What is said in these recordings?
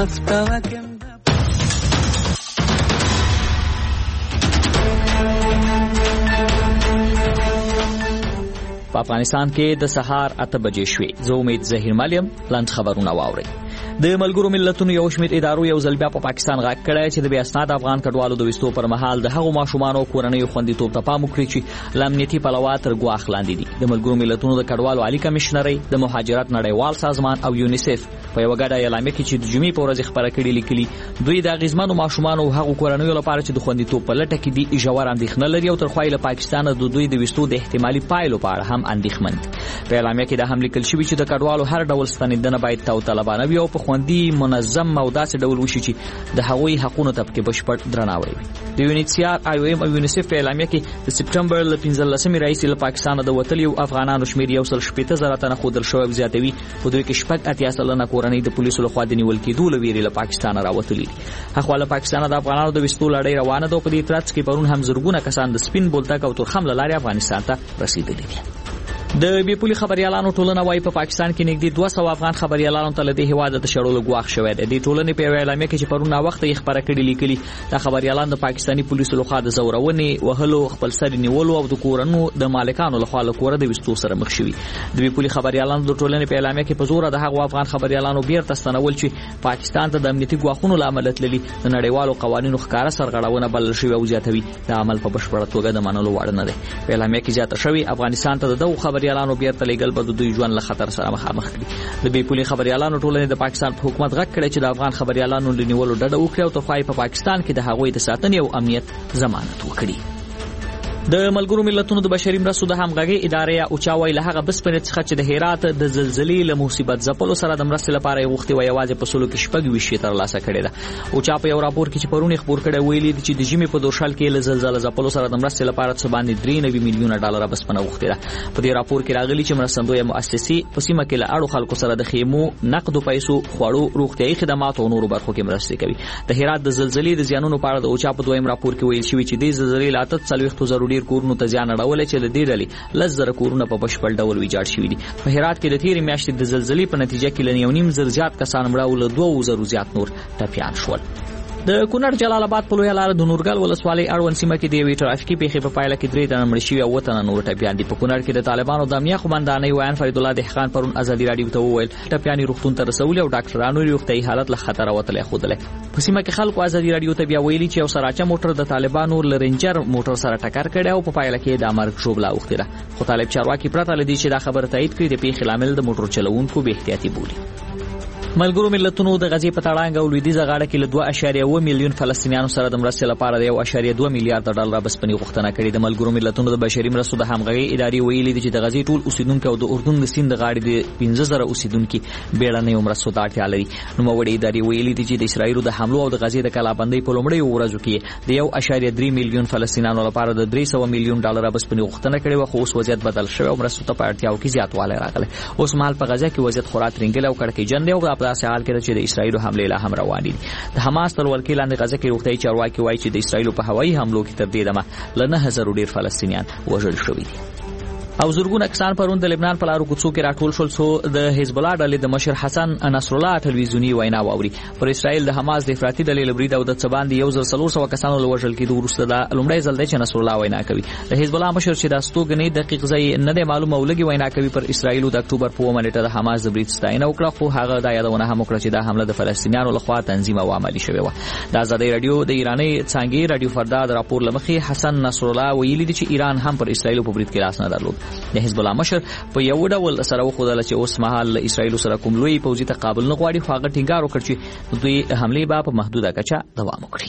په افغانستان کې د سهار 8 بجې شوې. زه امید زهیر ملیم لاند خبرونه واوري. د ملګرو ملتونو یو شمېر ادارو یو ځل بیا په پاکستان غږ کړی چې د بې اسناد افغان کډوالو د وستو پر مهال د هغو ماشومانو کورنیو خوندیتوب ته پام وکړي چې له امنیتي پلوه تر ګواښ لاندې دي. د ملګرو ملتونو د کډوالو عالي کمشنرۍ، د مهاجرت نړیوال سازمان او یونیسف په یو غږ اعلامیه کې چې د جمعې په ورځ خبره کړې لیکلي، دوی د اغیزمنو ماشومانو او هغو کورنیو لپاره چې د خوندیتوب په لټه کې دي ژور اندېښنه لري او تر خوایله پاکستان د دوی د وستو د احتمالي پایلو په اړه هم اندېښمن. په اعلامیه کې دا هم لیکل شوی چې د کډوالو هر ډول ستنیدنه باید طالبانه وي او په خوندي منظم او داسې ډول وشي چې د هغوی حقوقو ته پکې بشپړ درناوی وي. د UNHCR، IOM او یونیسف په اعلامیه کې د سپټمبر ل 15 راهیسې له پاکستان د وتلیو افغانانو شمېر 1.8 تنه ښودل شوی زیاتوي. په دوی کې 80% کورنۍ د پولیسو لخوا د نیول کېدو له ویرې له پاکستان راوتلي دي. هغه له پاکستان د افغانانو د وستو لړۍ روانه ده او په دې ترڅ کې پرون هم زرګونه کسان د سپین بولدک او تورخم له لارې افغانستان ته رسیدلي دي. د بې پولي خبريالانو ټولنه وايي په پاکستان کې نږدې 200 افغان خبريالانو ته له دې هیواده د شړلو ګواښ شوی دی. د ټولنې په اعلامیه کې چې پرون وخت یې خبره کړې لیکلي، دا خبريالان د پاکستاني پولیسو لخوا د زورونې، وهلو، خپل سر نیولو او د کورونو د مالکانو لخوا له کوره د وستو سره مخ شوي. د بې پولي خبريالانو د ټولنې په اعلامیه کې په زور د هغو افغان خبريالانو بیرته ستنول چې پاکستان ته د امنیتي ګواښونو لامل تللي د نړیوالو قوانینو ښکاره سرغړونه بلل شوی او زیاتوي د عمل په بشپړه توګه د منلو وړ نه دی. په اعلامیه کې زیاته شوی افغانستان ته دغه خبريالانو بیرته بد دوی ژوند له خطر سره مخامخ کړي. د بې پولي خبريالانو ټولنې د پاکستان په حکومت غږ کړی چې د افغان خبريالانو د نیولو ډډه وکړي او ترخوای په پاکستان کې د هغوی د ساتنې او امنیت ضمانت وکړي. د ملګرو ملتونو د بشري مرستو د همغږي ادارې اوچاوي له هغه بسپنې څخه چې د هرات د زلزلې له مصیبت ځپلو سره د مرستې لپاره غوښتي وي یوازې په سلو کې شپږ ویشي تر لاسه کړي ده. اوچا په یو راپور کې چې پرونی خبر کړي ویلي چې د جمی په دوشال کې له زلزلې ځپلو سره د مرستې لپاره څه باندې 93 میلیونه ډالر بسپنه غوښتي ده. په دې راپور کې راغلي چې مرستندوی مؤسسې په سیمه کې له اړو خلکو سره د خیمو، نقدو پیسو، خوړو، روغتيایي خدماتو او نورو برخو کې مرستې کوي. د هرات د زلزلې د زیانونو په اړه د اوچا په دویم راپور کې ویل شوی چې د زلزلې له 40 ضروري کورونو ته زیان اړولې چې د دې ډلې لزر کورونه په بشپړ ډول ویجاړ شوي دي. په هرات کې د تیرې میاشتې د زلزلې په نتیجه کې له 1.5 زیات کسان مړه او له 2000 زیات نور ټپیان شول. د کونړ جلال آباد په لویه لار د نورګل ولسوالۍ اړوند سیمه کې د یوې ټرافیکي پیښې په پایله کې 3 تنه مړه شوي او 7 تنه نور ټپیان دي. په کونړ کې د طالبانو د امنیه قومندانۍ ویان فرید الله دهقان پرون ازادي راډیو ته وویل ټپیان روغتون ته رسول او ډاکټرانو روغتيایي حالت له خطر وتلې خوده. په سیمه کې خلکو ازادي راډیو ته بیا ویلي چې یو سراچه موټر د طالبانو لرنجر موټر سره ټکر کړی او په پایله کې د مرګ ژوبله اوښتې ده. خو طالب چارواکي پرته لدی چې دا خبره تایید کړي د پیښې لامل د موټر چلوونکو بې احتیاطي بولي. ملګرو ملتونو د غزې په تړانګ او لویدیځه غاړه کې له 2.1 میلیون فلسطینیانو سره د مرستې لپاره د 1.2 میلیارډ ډالر بسپنې غوښتنه کړې. د ملګرو ملتونو د بشري مرستو د همغږي ادارې ویلي چې د غزې ټول اوسیدونکو او د اردن د سیند غاړې د 15000 اوسیدونکو بیړنۍ مرستو ته اړتیا لري. نو وړي ادارې ویلي چې د اسرایل د حملو او د غزې د کلابندۍ په لومړۍ ورځو کې د 1.3 میلیون فلسطینیانو لپاره د 300 میلیون ډالر بسپنې غوښتنه کړې و، خو اوس وضعیت بدل شوی او مرستو ته اړتیاو کې زیاتوالی راغلی. اوس مهال په غزه کې وضعیت خورا ترنګل او کړکېچن دی او په داسې حال کې چې د اسرایل حمله لا هم روانې دي. د حماس تر ولکې لاندې غزه کې روغتيایي چارواکي وایي چې د اسرایل په هوایي حملو کې تر دې دمه له 9000 ډیر فلسطینیان وژل شوي دي. او زرګونه کسان پرون د لبنان په لارو کوڅو کې راټول شول څو د حزب الله ډلې د مشر حسن نصر الله ټلویزیونی وینا واوري. پر اسرائیل د حماس د افراطي ډلې لبرید او د څباندې 1400 کسانو له وژل کېدو وروسته د لومړی ځل دی چې نصر الله وینا کوي. د حزب الله مشر چې د استوګنې دقیق ځای نه دی معلومه ولګي وینا کوي پر اسرائیل د اکتوبر په 1 نیټه د حماس د برید ستاینه وکړه، خو هغه دا یادونه هم وکړه چې دا حمله د فلسطینیانو لخوا تنظیم او عملي شوې و. د آزادۍ رادیو د ایراني څانګې رادیو فردا د راپور لمخې حسن نصر الله ویلي چې ایران هم پر اسرائیل په برید کې لاس نه درلود. د حزب الله مشر په یو ډول سره وخدل چې اوس مهال اسرائیل سره کوم لوی پوځي تقابل نه غواړي، خو هغه ټینګار وکړ چې دوی حمله به په محدوده کچه دوام وکړي.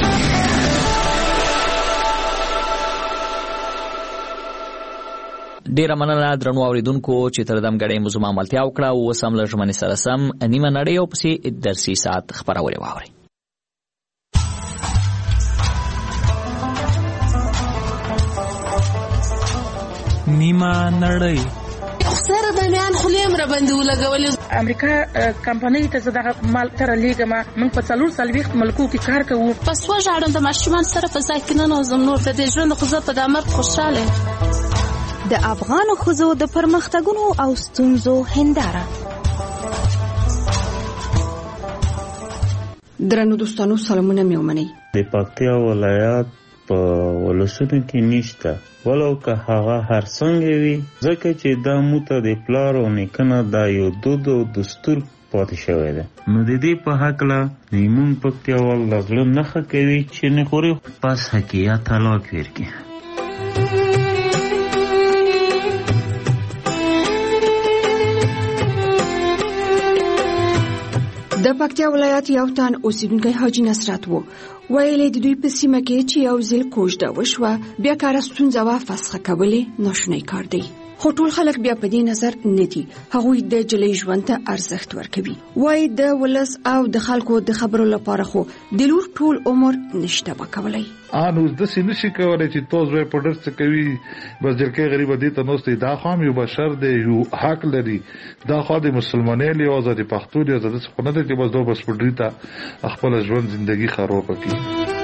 ډیره مننه درنو اوریدونکو چې تر دم غړې مزما ملتیا وکړه او سم لژمنې سره سم نیمه نړۍ او پسې درسي سات خبرونه واوري. نیمه نړۍ سره د میان خلیم را باندې ولګولې. امریکا کمپنۍ ته زده مال تر لیګما من په 440 ملکو کې کار کوو. پس وژاړم د ماشومان سره په ځای کې نه نوزم نور د دې ژوند خو زه په دمر خوشاله. د افغانو ښځو د پرمختګونو او ستونزو هنداره درنو دوستانو سلامونه مې ومنئ. د پکتیا ولایت په ولسونو کې نشته، ولو که هغه هر څنګه وي، ځکه چې دا موته د پلار او نیکه دا یو دود او دستور پاتې شوی دی. نو د دې په هکله زموږ پکتیاوال د زړه نښه کوي چې نه خوري پس حقیقت طلاق ورکړي. د پکتیا ولایت یو تن اوسیدونکی حاجی نصرت وو. ویلې د دوی په سیمه کې چې یو ځل کوژده وشوه، بیا کار ستونزه وا فسخه کولې ناشونی کار دی. خو ټول خلک بیا په دې نظر نه دي. هغوی د جلۍ ژوند ته ارزښت ورکوي. وایي د ولس او د خلکو د خبرو لپاره خو د لور ټول عمر نشته وکولای. انو د سینې شي کولای چې توز وې پډر څه کوي، بس جلکې غریب دي ته نوستي دا خام یو بشر دی، یو حق لري. دا خو د مسلمانۍ له آزادي پښتو دی، آزادي څخه نه دی چې بس دوه بس پډری ته خپل ژوند ژوندۍ خراب کړي.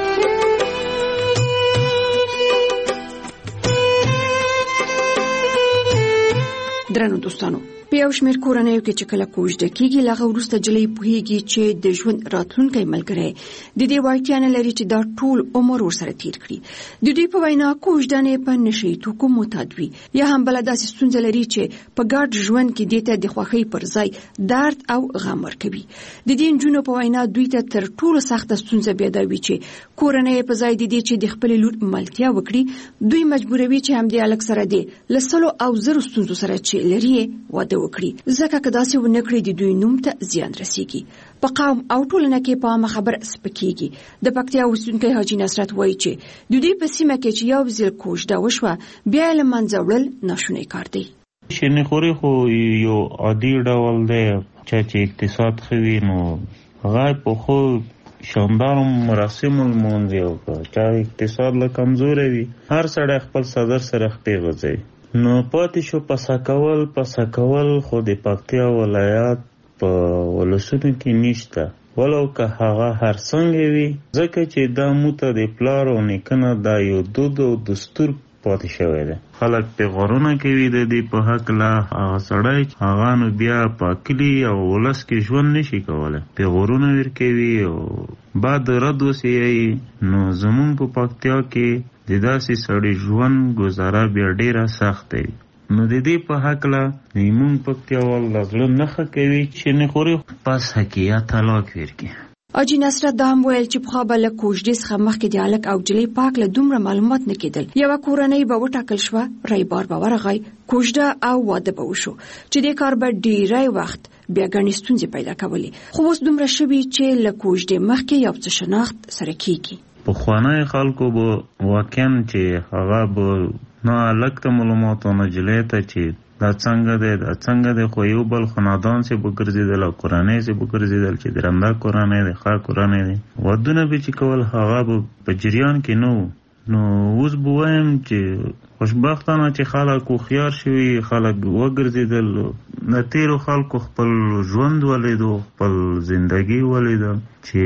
درنو دوستانو، په یو شمېر کورنیو کې چې کله کوژده کېږي، له هغه وروسته جلۍ پوهېږي چې د ژوند راتلونکی ملګری د دې وړتیا نه لري چې دا ټول عمر ورسره تیر کړي. د دوی په وینا کوژدنې په نشهیي توکو معتاد وي، یا هم بله داسې ستونزه لري چې په ګډ ژوند کې دې ته د خوښۍ پر ځای درد او غم ورکوي. د دې نجونو په وینا دوی ته تر ټولو سخته ستونزه بیا دا وي چې کورنۍ په ځای د دې چې د خپلې لور ملتیا وکړي، دوی مجبوروي چې همدې هلک سره دې له سلو او زرو ستونزو سره چې لري واده وکړي، ځکه که داسې ونه کړي د دوی نوم ته زیان رسیږي. په قوم او ټولنه کې په عامه خبر سپکېږي. د پکتیا اوسیدونکی حاجی نصرت وایي چې د دوی په سیمه کې چې یو ځل کوژده وشوه، بیا یې له منځه وړل ناشونی کار دی. شیریني خوري خو یو عادي ډول دی، چې اقتصاد ښه وي نو هغه په خو شاندارو مراسمو لمونځي، او که اقتصاد له کمزوری وي هر سړی خپل صدر سره خپې غځوي. نو پاتې شو پسه کول خو د پکتیا ولایت په ولسونو کې نشته، ولو که هغه هر څنګه وي، ځکه چې دا موته د پلار او نیکه دا یو دود او دستور پاتې شوی دی. خلک په غرونه کوي د دې په هکله، هغه سړی هغه نو بیا په کلي او ولس کې ژوند نشي کولی، په غرونه ورکوي او بعد رد وسیایي. نو زمونږ په پکتیا کې د داسې سړي ژوند گزاره بیا ډیره سخت دی. نو د دې په هکله زمونږ پکتیاوال د زړه نښه کوي چې نه خوري پس حقیقت طلاق ورکړي. حاجی نصرت دا هم ویل چې پخوا به له کوژدې څخه مخکې د هلک او جلۍ پاک له دومره معلومات نه کېدل. یوه کورنۍ به وټاکل شوه، رایبار به ورغی، کوژده او واده به وشو، چې دې کار به ډیری وخت بیا ګڼې ستونزې پیدا کولې. خو اوس دومره شوي چې له کوژدې مخکې یو څه شناخت سره کېږي. پخوانی خلکو به واقعا چې هغه به نه هلک ته معلومات او نه جلۍ ته چې دا څنګه دی، خو یو بل خاندان سې به ګرځېدل او کورنۍ سې به ګرځېدل چې درنده کورنۍ دی، ښه کورنۍ دی. ودونه به چې کول هغه به په جریان کې نه و. نو اوس به وایم چې خوشبختانه چې خلک هوښیار شوي، خلک وګرځېدل، د تېرو خلکو خپل ژوند ولیدو، خپل زندګي ولیده چې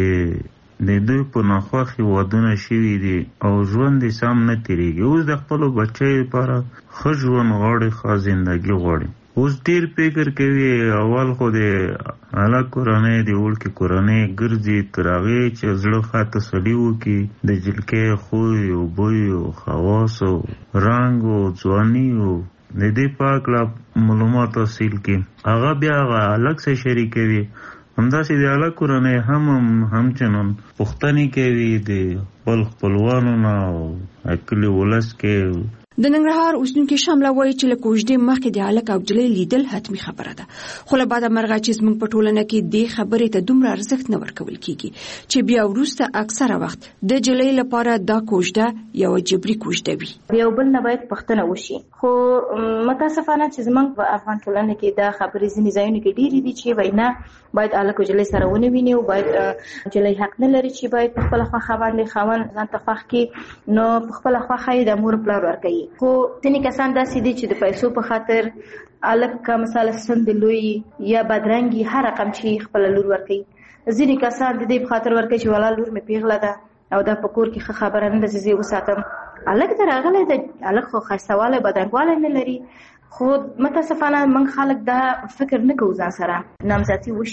د دوی په ناخوښې ودونه شوي دي او ژوند یې سم نه تېرېږي. اوس د خپلو بچیو لپاره ښه ژوند غواړي، ښه زندګي غواړي. اوس ډېر فکر کوي، اول خو د هلک کورنۍ د وړکې کورنۍ ګرځي تر هغې چې زړه ښه تسلي وکړي، د جلکۍ خوی او بوی او خواص او رنګ او ځواني او د دې په هکله معلومات حاصل کړي. هغه بیا هغه هلک سره شریکوي. همداسې د هلک کورنۍ همچنان پوښتنې کوي د خپلوانو نه او کلي ولس کې. د ننګرهار اوسیدونکي شامله وایي چې له کوژدې مخکې د هلک او جلۍ لیدل حتمي خبره ده، خو له بعده مرغه چې زموږ په ټولنه کې دې خبرې ته دومره ارزښت نه ورکول کېږي چې بیا وروسته اکثره وخت د جلۍ لپاره دا کوژده یوه جبري کوژده وي. یو بل نه باید پوښتنه وشي، خو متاسفانه چې زموږ په افغان ټولنه کې دا خبرې ځینې ځایونو کې ډېرې دي چې وینا باید هلک او جلۍ سره ونه ویني، او باید جلۍ حق نه لري چې باید په خپله خوښه باندې خاوند ځان ته خوښ کړي، نو په خپله خوښه یې د مور پلار ورکوي. خو ځینې کسان داسې دي چې د پیسو په خاطر هلک که مثلا سند لوی یا بدرنګي هر رقم چې خپله لور ورکوي. ځینې کسان د دې په خاطر ورکوي چې والا لور مې پیغله ده او دا په کور کې ښه خبره نه ده چې زه یې وساتم. هلک ته راغلی دی، هلک خو ښایستهوالی بدرنګوالی نه لري، خو متاسفانه موږ خلک دا فکر نه کوو ځان سره. نامزدي وشي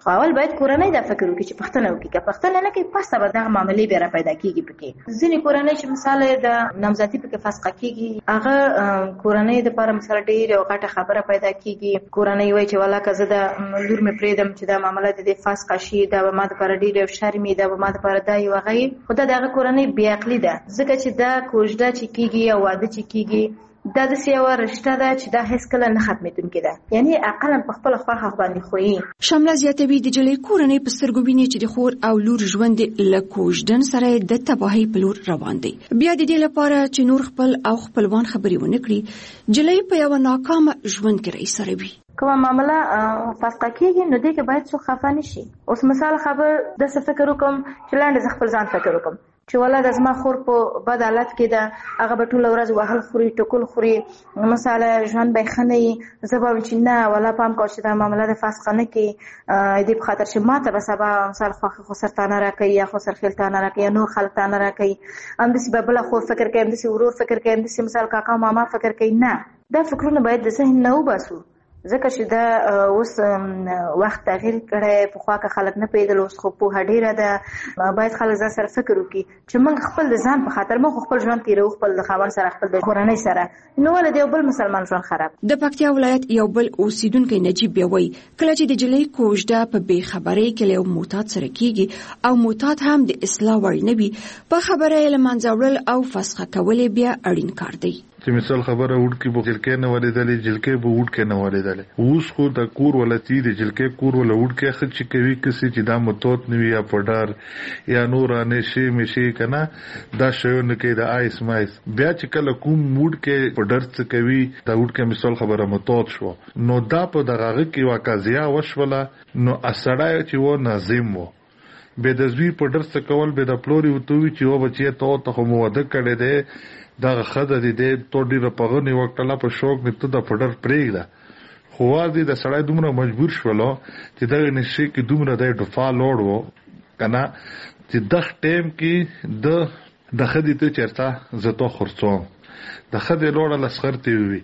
اول باید کورنۍ دا فکر وکړي چې پښتنه وکړي که پښتنه نه کوي پس به دغه معاملې بیا پیدا کیږي پکې ځینې کورنۍ چې مثال د نامزادي پکې فسخه کیږي هغه کورنۍ د لپاره مثال ډېر یو غټه خبره پیدا کیږي کورنۍ وایي چې والا که زه د لور مې پرېږدم چې دا معامله د فسخه شي دا به ما دپاره ډېر یو شرمي دا به ما دپاره دا یو هغه خو دا د هغه کورنۍ بې عقلي ده ځکه چې دا کوژده چې کیږي او واده چې کیږي دا د سیاوه رشته ده چې دا هیڅ کله نه ختمېدونکې ده یعنی عقلا په خپل خواخ باندې خوې شامله زیاتوي د جلۍ کورنۍ په سترګو ویني چې د خور او لور ژوند له کوژدن سره د تباهۍ په لور روان دی بیا د دې لپاره چې نور خپل او خپلوان خبرې ونه کړي جلۍ په یو ناکام ژوند کې رایسروي کومه معامله فسخه کیږي نو دې کې باید څوک خفه نشي اوس مثال خبر د څه فکر وکم چې لاندې زه خپل ځان فکر وکم چې ولا د زما خور په بد حالت کې ده هغه به ټوله ورځ وهل خوري ټکول خوري مثلا ژوند به ښه نه وي زه به چې نه ولا پام کوم چې دا معامله د فسخه نه کوي دې په خاطر چې ماته به سبا مثال خو سرطانه راکوي یا خو سرخیلتانه راکوي یا نور خلک تانه راکوي همداسې به بله خور فکر کوي همداسې ورور فکر کوي همداسې مثال کاکا ماما فکر کوي نه دا فکرونه باید د ذهن نه وباسو ځکه چې دا اوس وخت تغییر کړی پخوا که خلک نه پوهېدل اوس خو پوهه ډېره ده باید خلک ځان سره فکر وکړي چې موږ خپل د ځان په خاطر موږ خپل ژوند تېروو خپل د خاوند سره خپل د کورنۍ سره نو ولې د یو بل مسلمان ژوند خراب د پکتیا ولایت یو بل اوسیدونکی نجیب بیا وایي کله چې د جلۍ کوژده په بېخبرۍ کې له یو معتاد سره کیږي او معتاد هم د اصلاح وړ نه وي په خبره یې له منځه وړل او فسخه کول بیا اړین کار دی چې مثال خبره وډ کې به جلکې نه ولیدلې جلکې به وډ کې نه ولیدلې اوس خو د کور ولتی د جلکې کور ول وډ کې خچ کوي کسي چې دا متوت نوي یا پډار یا نور انشي مشي کنه دا شیونه کې د آیس مایس بیا چې کله کوم موډ کې پډر څه کوي دا وډ کې مثال خبره متوت شو نو دا په دغه کې واقعیا وشوله نو اسړای چې و ناظم وو به د زوی پډر څه کول به د پلوري وتوي چې و بچي ته مو وده کړي دي دا خدای دې ته ډیره پغنی وکړه په شوق نه ته د پډر پرېږده خو دې د سړی دومره مجبور شولو چې دا نشي کې دومره د دفاع لوړ وو کنه چې د ټیم کې د خدای ته چرته زته خرڅوم د خدای لوړه لسخرتي وي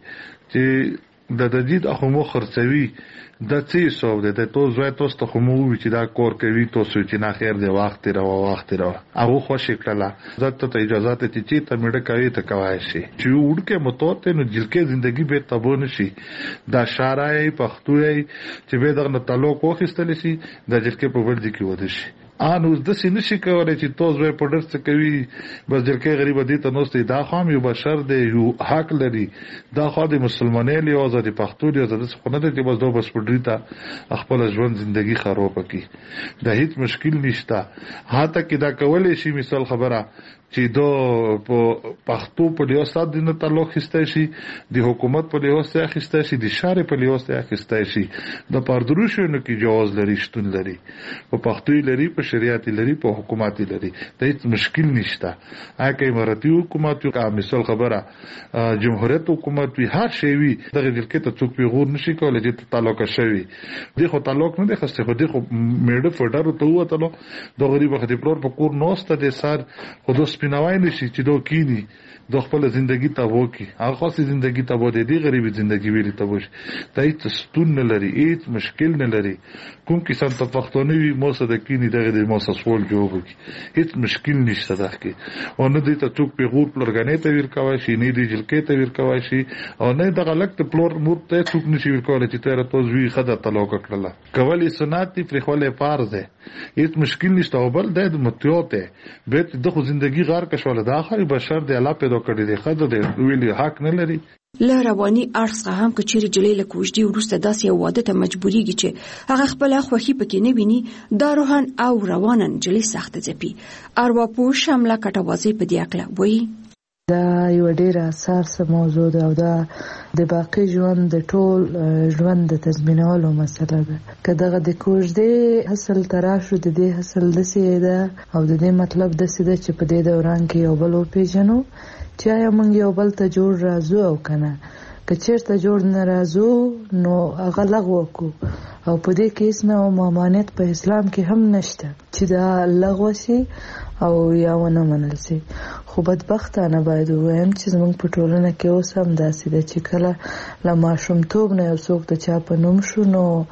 چې د دجید اخو مو خرڅوي د څه سو د تو زوی تاسو ته مو وی چې دا کور کوي تاسو چې نه خیر دی وخت را هغه خوشی کړه زته ته اجازه ته چې ته مړه کوي ته کوي شي چې وړکه متوته نو جلکه ژوندۍ به تبون شي دا شارای پښتوي چې به دغه تعلق وخستل شي د جلکه په ورځ کې ود شي انو د سینې شي کولای چې تاسو به پډر څه کوي بس جلکه غریب دي ته نوستي دا خام یو بشر دی یو حق لري دا خو د مسلمانۍ له آزادي پښتو دی آزاد څه نه دی بس دو بس پډری ته خپل ژوند ژوندۍ خراب کی دا هیڅ مشکل نشته هاته کې دا کولای شي مثال خبره چې دو په پښتو په لیو سات دینه تعلق خسته شي د حکومت په لیو سره خسته شي د شارع په لیو سره خسته شي د پردروشونو کې جواز لري شتون لري په پښتو لري په شریعت لري په حکومت لري د هیڅ مشکل نشته هغه اماراتي حکومت یو مثال خبره جمهوریت حکومت وی هر شی وی دغه دلکې ته څوک پیغور نشي کولای چې تعلق شوی دی خو تعلق نه دی خسته خو دی خو میډه فډر ته وته د غریب خدي پلور په کور نوسته د سر خو سپیناوای نشي چې دو کینی د خپل ژوندۍ ته وکی هغه خاصه ژوندۍ ته بده دی غریبي ژوندۍ ویلې ته وش ته هیڅ ستون نه لري هیڅ مشکل نه لري کوم کیسه ته پښتوني وي مو صد کینی دغه د مو سوال جواب کی هیڅ مشکل نشته دغه او نه دي ته څوک پیغور پلورګنې ته ور کوي شي نه دی جلکې ته ور کوي شي او نه دغه لک ته پلور مور ته څوک نشي ور کولای چې تر ته زوی خدای تعالی کړله کولی سنت په خپل فرض ده هیڅ مشکل نشته او بل د متیوته به د خو ژوندۍ غار کښول د اخر بشر دی الله پیدا کړی دی خدای دی ویلي حق نه لري له رواني ارڅ هم کچېر جلې له کوژدي ورسته داسې واده ته مجبوريږي چې هغه خپل خوخي پکې نه ویني دا روحان او روانن جلې سخت ځپي ارواپو شامله کټوازي په دی اکله وایي دا یو ډیر اساسه موضوع ده او دا د باقی ژوند د ټول ژوند د تضمینولو مسله ده که دغه د کوژدې حاصل تراشو د دې حاصل دسي ده او د دې مطلب دسي ده چې په دې دوران کې یو بل پیژنو چې یا موږ یو بل ته جوړ راځو او کنه که چیرته جوړ نه راځو نو هغه لغوه کو او په دې کې اسنه مامانت په اسلام کې هم نشته چې دا لغوه شي او یا ونه منل شي خو بدبختانه باید وایم چې زموږ په ټولنه کې اوس هم داسې ده چې کله له ماشومتوب نه یو څوک د چا په نوم شو نو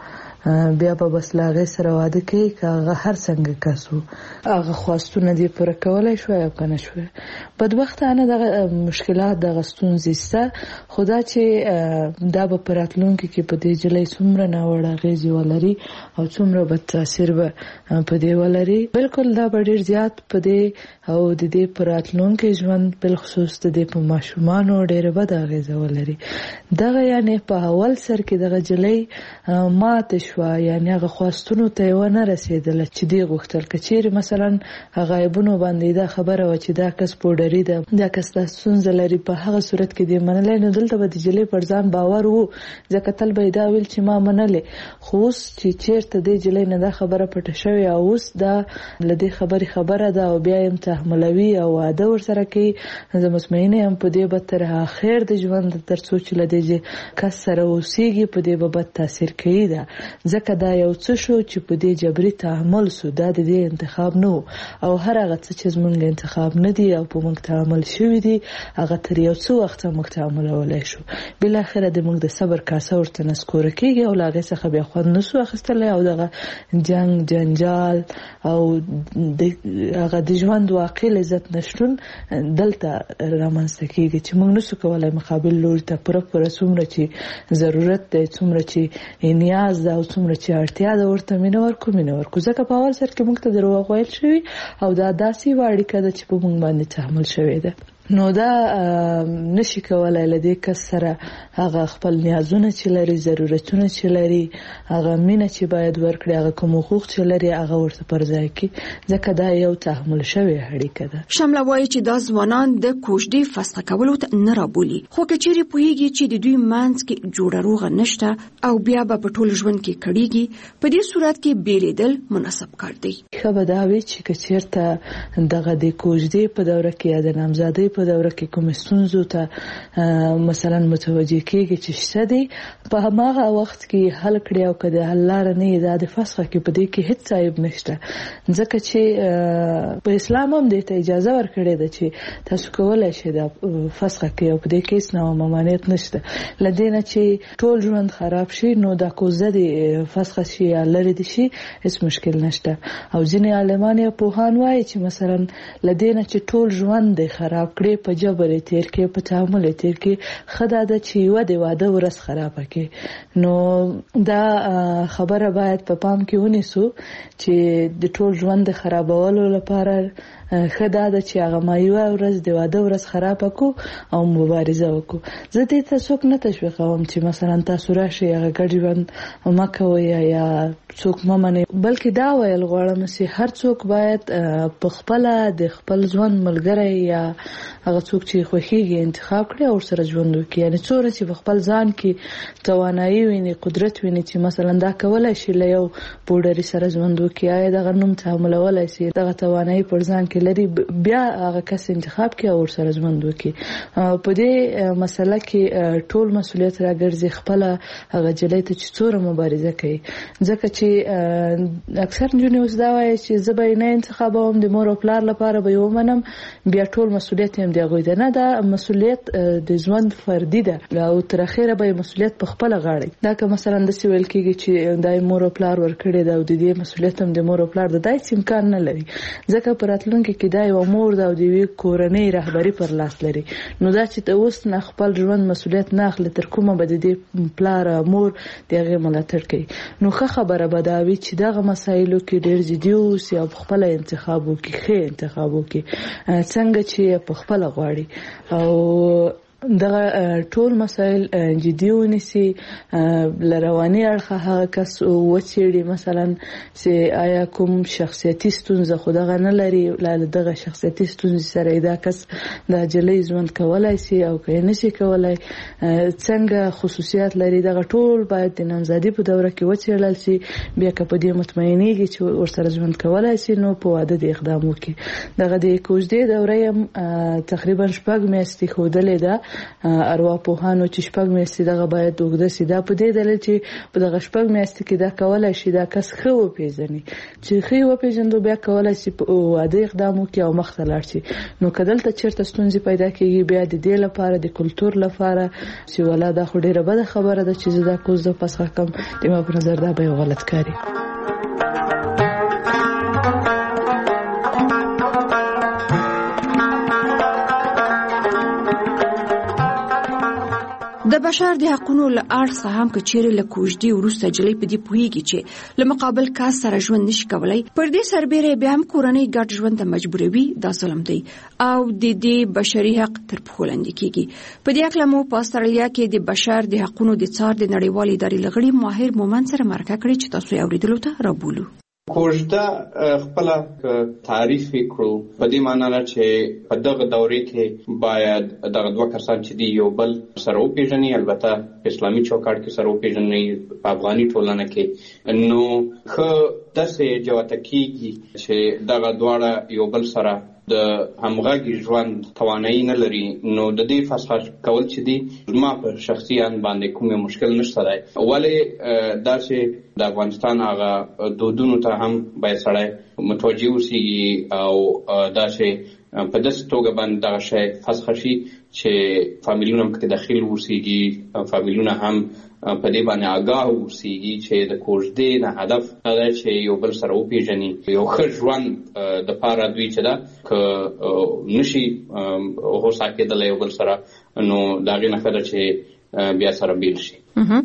بیا به بس لاغې سره واده کوي که هغه هر څنګه کسو هغه خواستونه دې پوره کولی شوی او که نه شوی. بدبختانه دغه مشکلات دغه ستونزې شته، خو دا چې دا به په راتلونکي کې په دې نجلۍ څومره ناوړه اغېزې ولري او څومره بد تاثیر به په دې ولري، بلکل دا به ډېر زیات په دې او د دې په راتلونکي ژوند بالخصوص د دې په ماشومانو ډېره بده اغېزه ولري. دغه یعنې په اول سر کې دغه نجلۍ ماته شوه، یعنې هغه خواستونو ته یې ونه رسېدله چې دې غوښتل. که چیرې مثلا هغه عیبونو باندې دا خبره وه چې دا کس پوډري ده، دا کس دا ستونزه لري، په هغه صورت کې دې منلی، نو دلته به د نجلۍ پر ځان باور و، ځکه تل به یې دا ویل چې ما منلې. خو اوس چې چیرته دې نجلۍ نه دا خبره پټه شوې او اوس دا له دې خبرې خبره ده او بیا یې تحملوي او واده ورسره کوي، زه مطمئنه یم په دې به تر اخر د ژوند تر څو چې له دې کس سره اوسېږي په دې به بد تاثیر کوي. ده ځکه دا یو څه شو چې په دې جبري تحمل سو، دا د دې انتخاب نه و او هر هغه څه چې زموږ انتخاب نه دي او په موږ تعامل شوي دي هغه تر یو څه وخته موږ تعاملولی شو. بالاخره د موږ د صبر کاسه ورته نسکوره کېږي او له هغې څخه بیا خوند نه سو اخیستلی او دغه جنګ جنجال او هغه د ژوند واقع لذت نشتون دلته رامنځته کېږي چې موږ نسو کولی مقابل لوري ته پوره څومره چې ضرورت دی، څومره چې نیاز ده او څومره چې اړتیا ده ورته مینه ورکو. ځکه په اول سر کې موږ ته دروغ ویل شوي او دا داسې یوه اړیکه ده چې په موږ باندې تحمل شوې ده. نو دا نشي کولای له دې کس سره هغه خپل نیازونه چې لري، ضرورتونه چې لري، هغه مینه چې باید ورکړي، هغه کوم حقوق چې لري هغه ورته پر ځای کړي، ځکه دا یو تحمل شوی اړیکه ده. شمله وایي چې دا ځوانان د کوژدې فسخه کولو ته نه رابولي، خو که چیرې پوهیږي چې د دوی منځ کې جوړه روغه نشته او بیا به په ټول ژوند کې کړيږي، په دې صورت کې بیلیدل مناسب کار دی. ښه به دا وي چې که چیرته دغه د کوژدې په دوره کې یا د نامزادۍ په دوره کې کوم ستونزو ته مثلا متوجه کېږي چې شته دي، په هماغه وخت کې حل کړي او که د حل لاره نه وي دا د فسخه کې په دې کې هیڅ عیب نشته، ځکه چې په اسلام هم دې ته اجازه ورکړې ده چې تاسو کولی شئ دا فسخه کوي او په دې کې هیڅ ډول ممانعت نشته. له دې نه چې ټول ژوند خراب شي نو دا کوزه دې فسخه شي یا لرې دې شي هیڅ مشکل نشته. او ځینې عالمان یا پوهان وایي چې مثلا له دې نه چې ټول ژوند دې خراب کړي، په جبر تیر کې، په تعامل تیر کې، خدا د چې یو د واده ورځ خراب کړي. نو دا خبره باید په پام کې ونیسو چې د ټول ژوند د خرابولو لپاره خدا د چې هغه ما یو ورځ د واده ورځ خراب کو او مبارزه وکړو. زه دې ته څوک نه تشویقوم چې مثلا تاسو راشي هغه ګډ ژوند مکوئ یا څوک ممنه، بلکې دا ویل غواړم چې هر څوک باید په خپل د خپل ژوند ملګری یا هغه څوک چې خوښیږي انتخاب کړي او سره ژوند وکړي. یعنی څوره چې په خپل ځان کې توانایي ویني، قدرت ویني چې مثلا دا کولای شي له یو پوډري سره ژوند وکړي، یا دغه نوم تعاملولای شي، دغه توانایي پر ځان کې لري، بیا هغه کس انتخاب کړي او سره ژوند وکړي. په دې مسله کې ټول مسؤلیت راګرځي خپل هغه جلې ته چې څوره مبارزه کوي، ځکه چې اکثر نجونې اوس دا وایي چې زه به نه انتخابوم، د مور او پلار لپاره به یو منم، بیا ټول مسؤلیت هم دی غوي ده. نه، دا مسؤلیت د ژوند فردي ده او تر اخره به مسؤلیت په خپل غاړه. دا که مثلا د سویل کېږي چې دای مور او پلار ورکړي دا او د دې مسؤلیت هم د مور او پلار د دای امکان نه لري، ځکه پر راتلونکي کې دا یو مور دا او د کورنۍ رهبری پر لاس لري. نو دا چې ته اوس نه خپل ژوند مسؤلیت نه اخلي تر کومه به د پلار مور دغه ملاتړ کوي. نو ښه خبره به دا وي چې دغه مسایلو کې ډېر جدي اوسي او خپل انتخاب وکړي، ښه انتخاب وکړي څنګه چې په خپل غواړي او دغه ټول مسائل جدي ونیسي. لرواني اړخه هغه کس وڅېړي مثلا چې آیا کوم شخصیتي ستونزه خو دغه نه لري، دغه شخصیتي ستونزې سره دا کس د جلۍ ژوند کولای شي او که نه شي کولای، څنګه خصوصیات لري، دغه ټول باید د نامزادۍ په دوره کې وڅېړل شي. بیا که په دې مطمئنېږي چې ورسره ژوند کولای شي نو په واده د اقدام وکړي. دغه د کوژدې دوره هم تقریبا 6 میاشتې ښودلې ده ارواپوهانو چې 6 میاشتې دغه باید وګړه سیدا په دې دلیل چې په دغه 6 میاشتې کې دا کولای شي دا کس خو پیژني چې خو پیژندو بیا کولای شي په واده اقدام وکړي او مخته لاړ شي. نو کدل ته چیرته ستونزې پیدا کیږي بیا د دې لپاره د کلچر لپاره چې ولا دا خو ډیره بده خبره ده چې دا کوز د پس حکم د ما په نظر دا به غلط کاری. د بشر د حقوقو له اړخه هم کچېره له کوژدي ورسته جلې په دې پوهیږي چې له مقابل کاس سره ژوند نشي کولای پر دې سربېره بیا هم کورنۍ ګډ ژوند ته مجبوروي دا ظلم دی او د دې بشري حق تر پښو لاندې کیږي. په دې اړه مو په استرالیا کې د بشر د حقوقو د څار د نړیوالې ادارې لغړي ماهر مومن سره مرکه کړې چې تاسو یې اوریدلو ته رابولو. کوژده خپل تعریف کړو په دې معنی چې په دغه دورې کې باید دغه دوه کسان چې دی یو بل سره وپیژني، البته اسلامي چوکاټ کې سره وپیژني، په افغاني ټولنه کې نو خو داسې جوته کیږي چې دغه دواړه یو بل سره د همغږي ژوند توانایي نه لري. نو د دې فسخ کول چې دی ما په شخصیان باندې کوم مشکل نشته دی، ولې دا چې د افغانستان هغه دودونو ته هم باید سړی متوجه اوسي او دا چې په داسې توګه باندې دغه شی فسخ شي چې فامیلونه هم پکې داخل اوسیږي، فامیلونه هم په دې باندې آگاه اوسیږي چې د کوژدې نه هدف دا دی چې یو بل سره وپیژني، یو ښه ژوند د پاره دوی چې دا که نشي هوسا کېدلی یو بل سره نو د هغې نه ښه ده چې بیا سره بیل شي.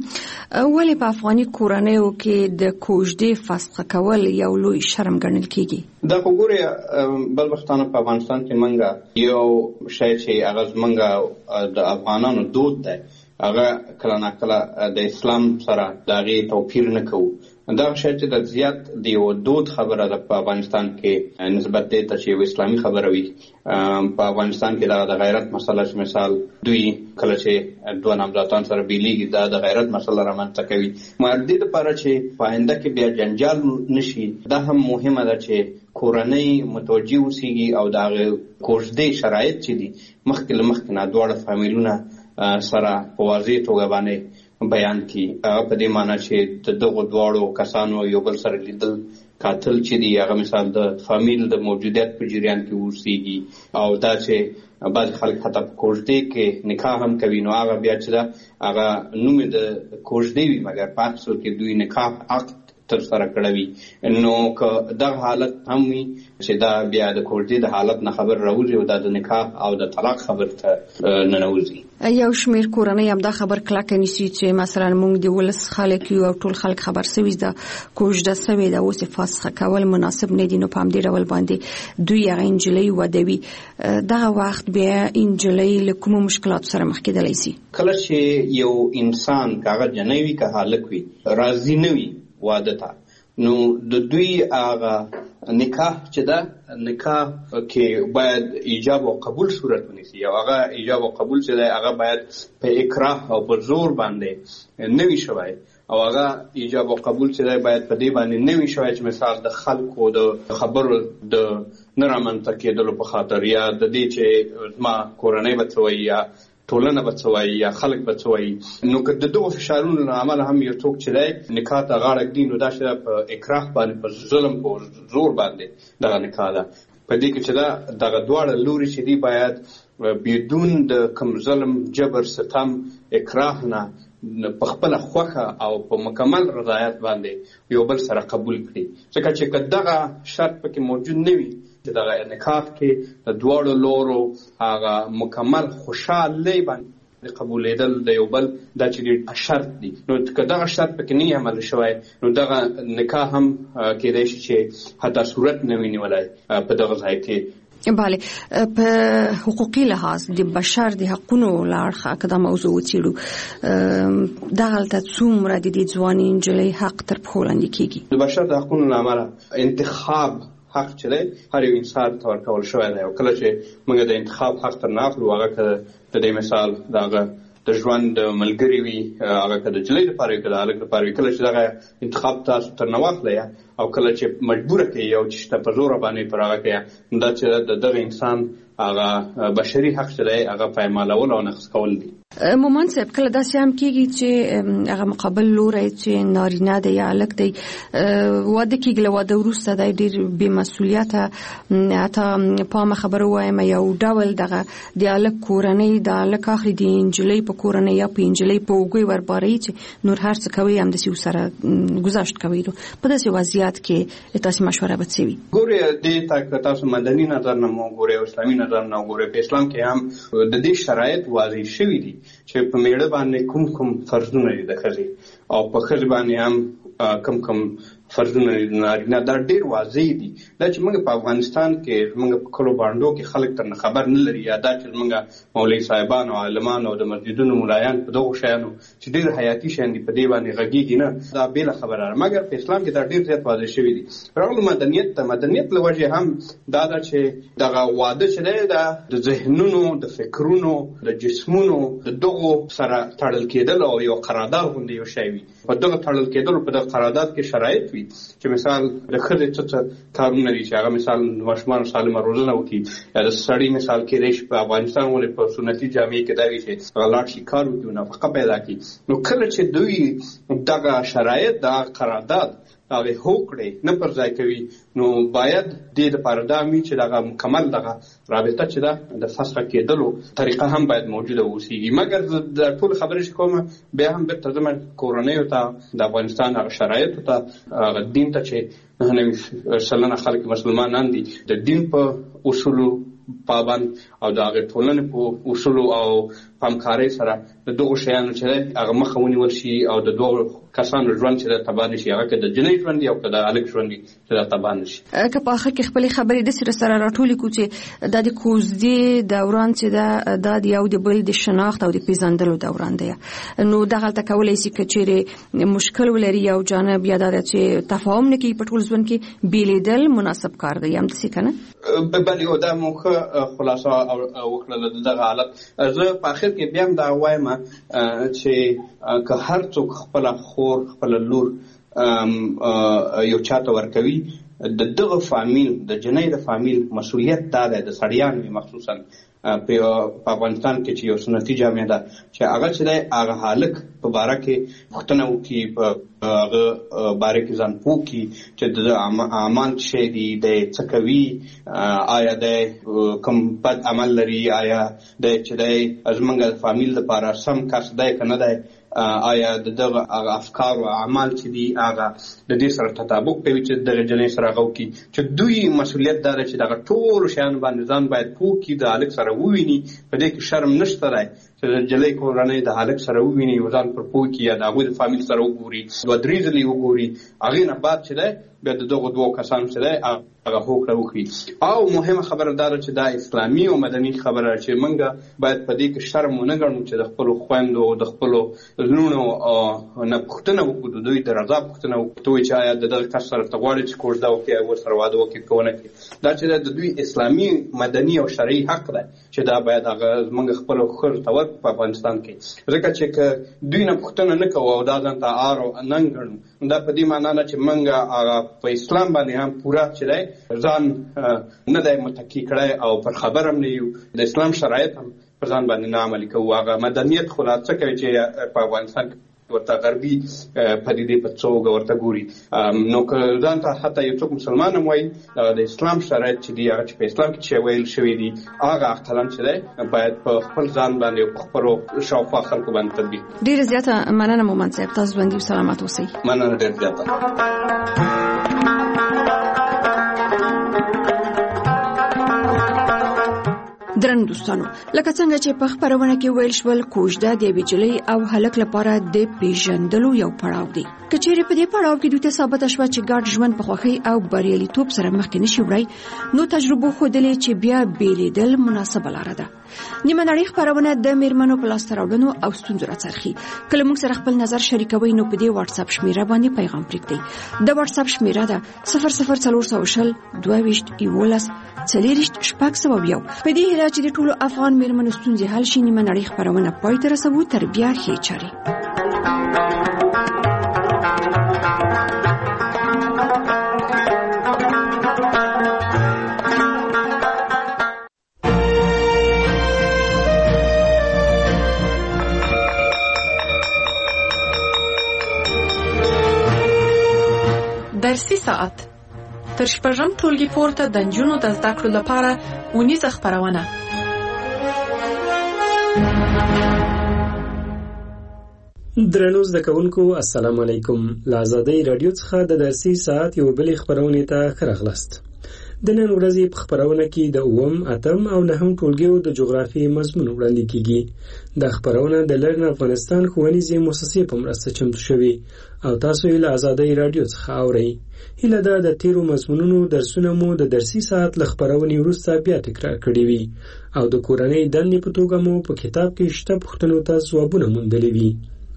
ولې په افغاني کورنیو کې د کوژدې فسخ کول یو لوی شرم ګڼل کیږي؟ دا خو ګورې بل وختانه په افغانستان کې منګه یو شی چې هغه زمونږ د افغانانو دود دی، هغه کله ناکله د اسلام سره د هغې توپیر نه کوو. دغه شی چې د زیات د یو دود خبره ده په افغانستان کې نسبت دی ته چې یو اسلامي خبره وي. په افغانستان کې د غیرت مسله چې مثال دوی کله چې دوه نامزادان سره بیلیږي دا د غیرت مسله رامنځته کوي. د دې لپاره چې په آینده کې بیا جنجال نشي دا هم مهمه ده چې کورنۍ متوجه اوسیږي او د هغې کوژدې شرایط چې دي مخکې له مخکې نه دواړه فامیلونه سره په واضح توګه باندې بیان کی. په دې معنی چې د دغو دواړو کسانو یو بل سره لیدل قاتل چې دی هغه مثال د فامیل د موجودیت په جریان کې اوسیږي او دا چې بعض خلک حتی په کوژدې کې نکاح هم کوي نو هغه بیا چې دا هغه نوم د کوژدې وي مګر په اصل کې دوی نکاح عقد تر سره کړوي. نو که دغه حالت هم وي چې دا بیا د کوژدې د حالت نه خبر راوځي او دا د نکاح او د طلاق خبر ته ننوځي. یو شمیر کورنۍ هم دا خبر کلک نیسي چې مثلا موږ د ولس خلک یو او ټول خلک خبر سوي دا کوژده سوي دا اوس فسخ کول مناسب نه دي. نو په همدې ډول باندې دوی هغه انجلۍ ودوي دغه وخت بیا انجلۍ له کومو مشکلاتو سره مخ کېدلی شي. کله چې یو انسان کاغه جنۍ وي که هلک وي راضي نه وي واده ته نو د دوی هغه نکاح چې ده نکاح کې باید ایجاب او قبول صورت ونیسي او هغه ایجاب او قبول چې ده هغه باید په اکراه او په زور باندې نه وي شوی او هغه ایجاب او قبول چې ده باید په دې باندې نه وي شوی چې مثال د خلکو د خبرو د نه رامنځته کېدلو په خاطر یا د دې چې زما کورنۍ به څه وایي یا ټولنه به څه وایي یا خلک به څه وایي. نو که د دغو فشارونو له امله هم یو څوک چې دی نکاح ته غاړه ږدي نو دا چې په اکراه باندې په ظلم په زور باندې دغه نکاح ده. په دې کې چې دغه دواړه لوري چې دي باید بدون د کوم ظلم جبر ستم اکراه نه په خپله خوښه او په مکمل رضایت باندې یو بل سره قبول کړي. ځکه چې که دغه شرط پکې موجود نه وي چې دغه نکاح کې د دواړو لورو هغه مکمل خوشحالۍ باندې قبولېدل د یو بل دا چې شرط دی نو که دغه شرط پکې نه عمل شوی نو دغه نکاح هم کېدای شي چې حتی صورت نه وي نیولی په دغه ځای کې. بله په حقوقي لحاظ د بشر د حقونو له اړخه که دا موضوع وڅېړو دغلته څومره د دې ځوانې نجلۍ حق تر پښو لاندې کېږي؟ د بشر د حقونو له امله انتخاب حق چې دی هر یو انسان ته ورکول شوی دی او کله چې موږ د انتخاب حق تر نه اخلو هغه که د دې مثال د هغه د ژوند ملګري وي هغه که د نجلۍ لپاره وي که د هلک لپاره وي کله چې دغه انتخاب تاسو تر نه واخلی او کله چې مجبور کوي او چې په زور باندې پر هغه کوي دا چې دغه انسان هغه بشري حق دی هغه پایمالول او نقض کول دي. مومن صاحب کله داسې هم کېږي چې هغه مقابل لوری چې نارینه دی یا هلک دی واده کېږي له واده وروسته دی ډېر بې مسؤلیته حتی پامه خبره ووایم یو ډول دغه د هلک کورنۍ د هلک اخلي د نجلۍ په کورنۍ یا په نجلۍ په اوږې ورباروي چې نور هر څه کوي همداسې ورسره ګذشت کوي. په داسې وضعیت کې تاسې مشوره به څه وي؟ ګورئ دې ته که تاسو مدني نظر نه مو ګورئ او اسلامي نظر نه ګورئ په اسلام کې هم د دې شرایط واضح شوي دي چې په میړه باندې کوم فرضونه دي د ښځې او په ښځې باندې هم کوم فرضونه نارینه دا ډېر واضح دي. دا چې موږ په افغانستان کې موږ په کلو باندو کې خلک تر خبر نه لري یا دا چې موږ مولوي صاحبان او عالمان او د مسجدونو ملایان په دغو شیانو چې ډېر حیاتي شیان دي په دې باندې غږیږي نه دا بېله خبره ده مګر په اسلام کې دا ډېر زیات واضح شوي دي. راغلو مدنیت ته مدنیت له وجې هم دا ده چې دغه واده چې دی دا د ذهنونو د فکرونو د جسمونو د دغو سره تړل کېدل او یو قرارداد غوندې یو شی وي. په دغه تړل کېدلو په دغه قرارداد کې شرایط وي چې مثال د ښځې څه کارونه دي چې هغه مثال ماشومان سالمه روزنه وکړي یا د سړي مثال کېدای شي په افغانستان ولې په سنتي جامې کې دا وي چې هغه لاړ شي کار وکړي نفقه پیدا کړي. نو کله چې دوی دغه شرایط د قرارداد هغه هوکړې نه پر ځای کوي نو باید دې دپاره دا وي چې دغه مکمل دغه رابطه چې ده د فسخه کېدلو طریقه هم باید موجوده اوسېږي. مګر د ټول خبرې چې کومه بیا هم بېرته ځم کورنیو ته د افغانستان هغه شرایطو ته هغه دین ته چې 99% خلک مسلمانان دي د دین په اصولو پابند او د هغې ټولنې په اصولو او همکارۍ سره د دغو شیانو چې هغه مخه ونیول شي او د دغو کسانو ژوند چې د تباه نشي هغه که د جنۍ ژوند او که د هلک ژوند چې د تباه نشي. که په آخر کې خپلې خبرې داسې سره راټولې کړو چې دا د کوژدې دوران چې ده دا د یو د بل د شناخت او د پېژندلو دوران دی نو دغلته کولی شي که چیرې مشکل ولري یو جانب یا دا چې تفاهم نه کوي په ټول ژوند کې بیلیدل مناسب کار دی همداسې که نه؟ بلې او دا مو ښه خلاصه وکړله د دغه حالت. زه په آخر کې بیا هم دا وایم چې که هر څوک خپله خور خپله لور یو چاته ورکوي د دغه فامیل د جنۍ د فامیل مسؤلیت دا دی د سړیانو مخصوصا په افغانستان کې چې یو سنتي جامع ده چې هغه چې دی هغه هلک په باره کې پوښتنه وکړي په هغه باره کې ځان پوه کړي چې د اعمال شی دي دی څه کوي آیا دی کوم بد عمل لري آیا دی چې دی زموږ د فامیل دپاره سم کس دی که نه دی آیا دغه هغه افکار او اعمال چې دي هغه د دې سره تطابق کوي چې دغه جنۍ سره هغه وکړي چې دوی مسؤلیت دا ده چې دغه ټولو شیانو باندې ځان باید پوه کړي د هلک سره وویني په دې کې شرم نشته دی چې د نجلۍ کورنۍ د هلک سره وویني ځان پر پوه کړي یا د هغوی د فامیل سره وګوري 2-3 ځلې وګوري هغې نه بعد چې دی بیا د دغو دوو کسانو چې دی هغه هوکړه وکړي. او مهمه خبره دا ده چې دا اسلامي او مدني خبره چې موږ باید په دې کې شرم ونه ګڼو چې د خپلو خویندو او د خپلو لوڼو نه پوښتنه وکړو د دوی د رضا پوښتنه وکړو چې آیا د دغه کس سره ته غواړې چې کوژده وکړي او ورسره واده وکړي که ونه کړي. دا چې د دوی اسلامي مدني او شرعي حق دی چې دا باید هغه زموږ خپلو ښځو ته ورکړو په افغانستان کې ځکه چې که دوی نه پوښتنه نه کوو او دا ځان ته عار او ننګ ګڼو دا په دې معنا ده چې موږ هغه په اسلام باندې هم پوره چې دی ځان نه دی متکي کړی او پر خبر هم نه یو د اسلام شرایط هم پر ځان باندې نه عملي کوو. هغه مدنیت خو لا څه کوي چې په افغانستان کې ورته غربي پدیدې په څوګه ورته ګوري نو که ځان ته حتی یو څوک مسلمان هم وایي د اسلام شرایط چې دي هغه چې په اسلام کې چې ویل شوي دي هغه اختلاً چې دی باید په خپل ځان باندې او په خپلو شاوخوا خلکو باندې تطبیق. ډېره زیاته مننه مومن صاحب تاسو ژوندي او سلامت اوسئ. مننه ډېره زیاته. درنو دوستانو لکه څنګه چې په خبرونه کې ویل شول کوژده د یوې نجلۍ او هلک لپاره د پیژندلو یو پړاو دی. که چیرې په دې پړاو کې دوی ته ثابته شوه چې ګډ ژوند په خوښۍ او بریالیتوب سره مخکې نشي وړی نو تجربو ښودلې چې بیا بیلیدل مناسبه لاره ده. نیمه نړۍ خبرونه د میرمنو په لاسته راوړنو او ستونزو راڅرخي. کله موږ سره خپل نظر شریکوئ نو په دې واتس اپ شمیره باندې پیغام پرېږدئ. د واتس اپ شمیره ده 00420 22 11 40 600. په دې هیله چې د ټولو افغان میرمنو ستونزې حل شي نیمه نړۍ خبرونه پای ته رسوو تر بیا ښې چارې. درسي ساعت تر شپږم ټولګي پورته د نجونو د زده کړو لپاره اونیزه خپرونه. درنو زده کوونکو السلام علیکم. له آزادۍ راډیو څخه د درسي ساعت یو بلې خپرونې ته ښه راغلاست. د نن ورځې په خپرونه کې د 8م، 8م او 9م ټولګیو د جغرافیې مضمون وړاندې کیږي. دا خپرونه د لرن افغانستان ښوونیزې مؤسسې په مرسته چمتو شوې او تاسو یې له آزادۍ راډیو څخه اورئ. هیله ده د تیرو مضمونونو درسونه مو د درسي ساعت له خپرونې وروسته بیا تکرار کړي وي او د کورنۍ دندې په توګه مو په کتاب کې شته پوښتنو ته ځوابونه موندلي وي.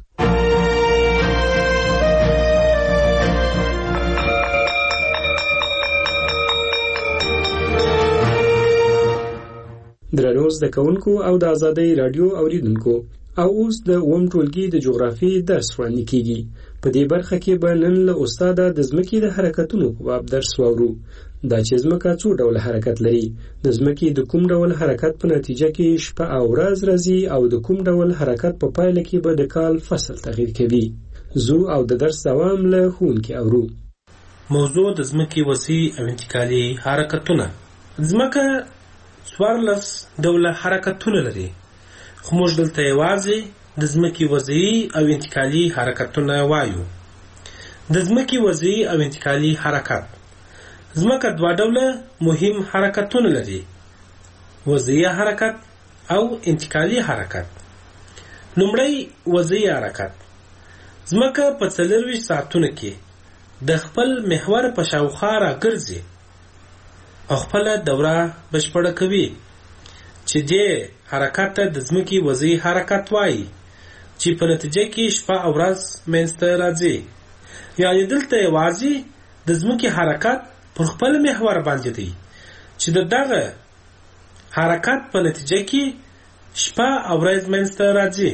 درنو زده کوونکو او د آزادۍ راډیو اوریدونکو، او اوس د 8م ټولګي د جغرافیې درس وړاندې کیږي. په دې برخه کې به نن له استاده د ځمکې د حرکتونو په باب درس واورو. دا چې ځمکه څو ډول حرکت لري، د ځمکې د کوم ډول حرکت په نتیجه کې شپه او ورځ راځي او د کوم ډول حرکت په پایله کې به د کال فصل تغییر کوي. زو او د درس دوام له ښوونکي اورو. موضوع د ځمکې وضعي او انتقالي حرکتونه. ځمکه 14 ډوله حرکتونه لري، خو موږ دلته یوازې د ځمکې وضعي او انتقالي حرکتونه وایو. د ځمکې وضعي او انتقالي حرکت. ځمکه 2 ډوله مهم حرکتونه لري، وضعي حرکت او انتقالي حرکت. لومړی وضعي حرکت. ځمکه په 24 ساعتونو کې د خپل محور په شاوخوا راګرځي او خپل دوره بشپړه کوي، چې دې حرکت ته د ځمکې وضعي حرکت وایي، چې په نتیجه کې شپه او ورځ منځته راځي. یعنی دلته یوازې د ځمکې حرکت پر خپل محور باندې دی، چې دغه حرکت په نتیجه کې شپه او ورځ منځته راځي.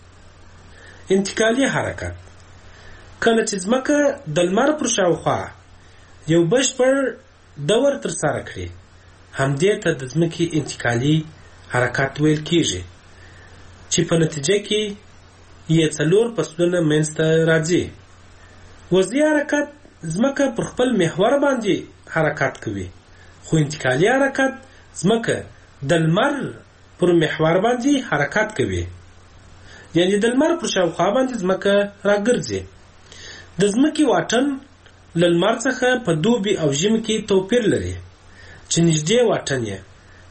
انتقالي حرکت. کله چې ځمکه د لمر پر شاوخوا یو بشپړ دور تر سره کړي، همدې ته د ځمکې انتقالي حرکت ویل کیږي، چې په نتیجه کې یې 4 فصلونه منځته راځي. وضعي حرکت ځمکه پر خپل محور باندې حرکت کوي، خو انتقالي حرکت ځمکه د لمر پر محور باندې حرکت کوي، یعنی د لمر پر شاوخوا باندې ځمکه راګرځي. د ځمکې واټن له لمر څخه په دوبي او ژمي کې توپیر لري، چې نږدې واټن یې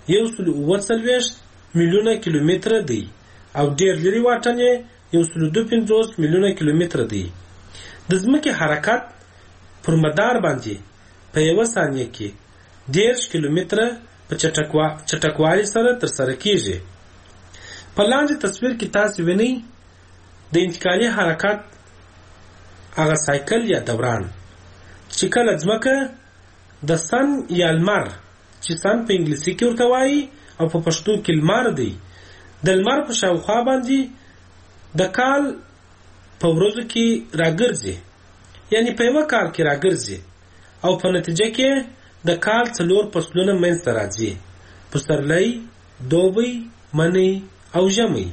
140 میلیونه کیلومتره دی او ډېر لري واټن یې 152 میلیونه کیلومتره دی. د ځمکې حرکت پر مدار باندې په 1 ثانیه کې 10 کیلومتره په چټکوالي سره ترسره کیږي. په لاندې تصویر کې تاسو وینئ د انتقالي حرکت هغه سایکل یا دوران، چې کله ځمکه د سن یا لمر، چې سن په انګلیسي کې ورته وایي او په پښتو کې لمر دی، د لمر په شاوخوا باندې د کال په ورځو کې راګرځي، یعنی په 1 کال کې راګرځي او په نتیجه کې د کال 4 فصلونه منځته راځي: پسرلی، دوبی، منی او ژمی.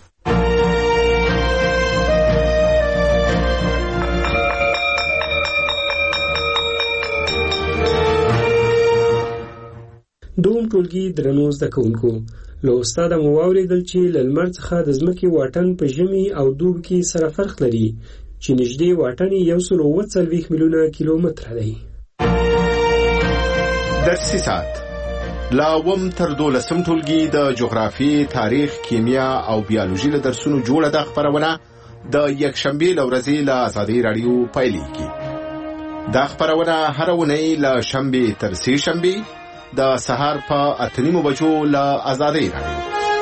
دوم ټولګي درنو زده کوونکو، له استاده مو واورېدل چې له لمر څخه د ځمکې واټن په ژمي او دوبي کې سره فرق لري، چې نږدې واټن یې 140 میلیونه کیلومتره دی. درسي ساعت. له 8م تر 12م ټولګي د جغرافیې، تاریخ، کیمیا او بیولوژي له درسونو جوړه ده خپرونه د یکشنبې له ورځې له آزادۍ راډیو پیلېږي. دا خپرونه هره اونۍ له شنبې تر سې شنبې د سهار په 8:30 بجو له آزادۍ راډیو.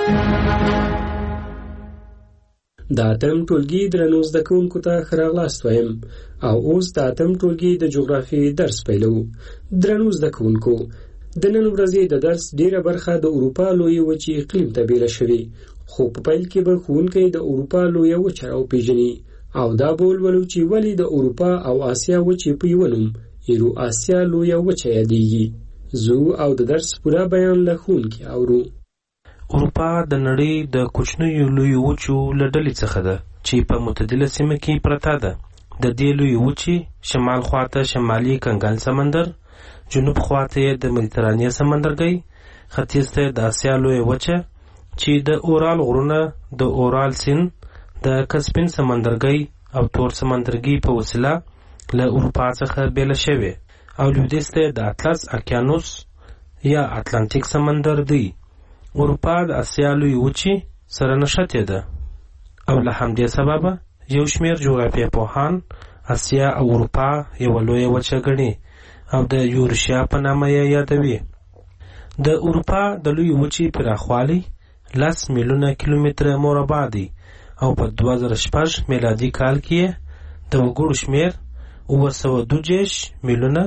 د 8م ټولګي درنو زده کوونکو ته ښه راغلاست وایم او اوس د 8م ټولګي د جغرافیې درس پیلوو. درنو زده کوونکو، د نن ورځې د درس ډیره برخه د اروپا لویې وچې اقلیم ته بیله شوې، خو په پیل کې به ښوونکی د اروپا لویه وچه راوپېژني او دا به ولولو چې ولې د اروپا او آسیا وچې په یوه نوم ایرو آسیا لویه وچه یادېږي. زو او د درس پوره بیان له ښوونکي اورو. اروپا د نړۍ د کوچنیو لویو وچو له ډلې څخه ده چې په معتدله سیمه کې پرته ده. د دې لوی وچی شمال خواته شمالي کنګل سمندر، جنوب خواته د مدیترانې سمندرګي، ختیځ ته د اسیا لوی وچه چې د اورال غرونه د اورال سیند د کسپین سمندرګي او تور سمندرګي په وسیله له اروپا څخه بیل شوی، او لویدیځ ته د اطلس اقیانوس یا اتلانتیک سمندر دی. اروپا د اسیا لوی وچی سره نښتې ده، او له همدې سببه یو شمېر جغرافیه پوهان اسیا او اروپا یوه لویه وچه ګڼي او د یورشیا په نامه یې یادوي. د اروپا د لوی وچی پراخوالی 10 میلیونه کیلومتره مربع دی، او په 2006 میلادي کال کې د وګړو شمېر 932 میلیونه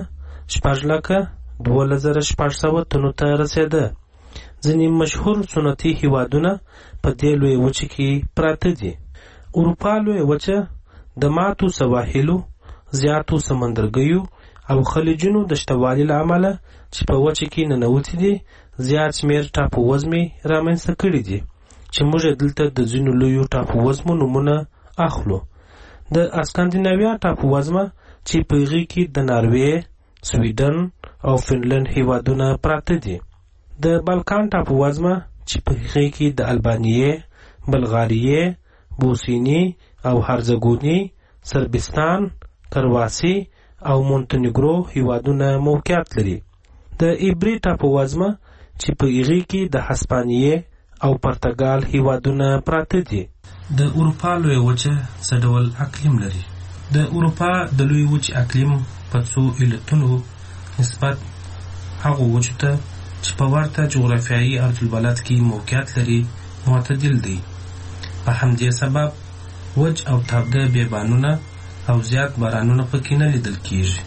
6,12,600 تنو ته رسېده. ځینې مشهور سنتي هیوادونه په دې لوی وچه کې پراته دي. اروپا لوی وچه د ماتو سواحلو، زیاتو سمندرګیو او خلیجونو د شتوالي له امله چې په وچه کې ننوتي دي زیات شمېر ټاپو وزمې رامنځته کړي دي، چې موږ دلته د ځینو لویو ټاپو وزمو نومونه اخلو. د اسکاندیناویا ټاپو وزمه چې په هغې کې د ناروې، سویډن او فنلند هیوادونه پراته دي. د بالکان ټاپو وزمه چې په هغې کې د البانیې، بلغاریې، بوسنی او هرزګونی، سربستان، کرواسی او مونتنیګرو هیوادونه موقعیت لري. د ایبری ټاپو وزمه چې په هغې کې د هسپانیې او پرتګال هیوادونه پراته دي. د اروپا لوی وچه څه ډول اقلیم لري؟ د اروپا د لوی وچې اقلیم په څو علتونو نسبت هغو وچو ته چې په ورته جغرافیایي عرضالبلد کې موقعیت لري معتدل دی. په همدې سبب وچ او تابده بیابانونه او زیات بارانونه پکې نه لیدل کیږي.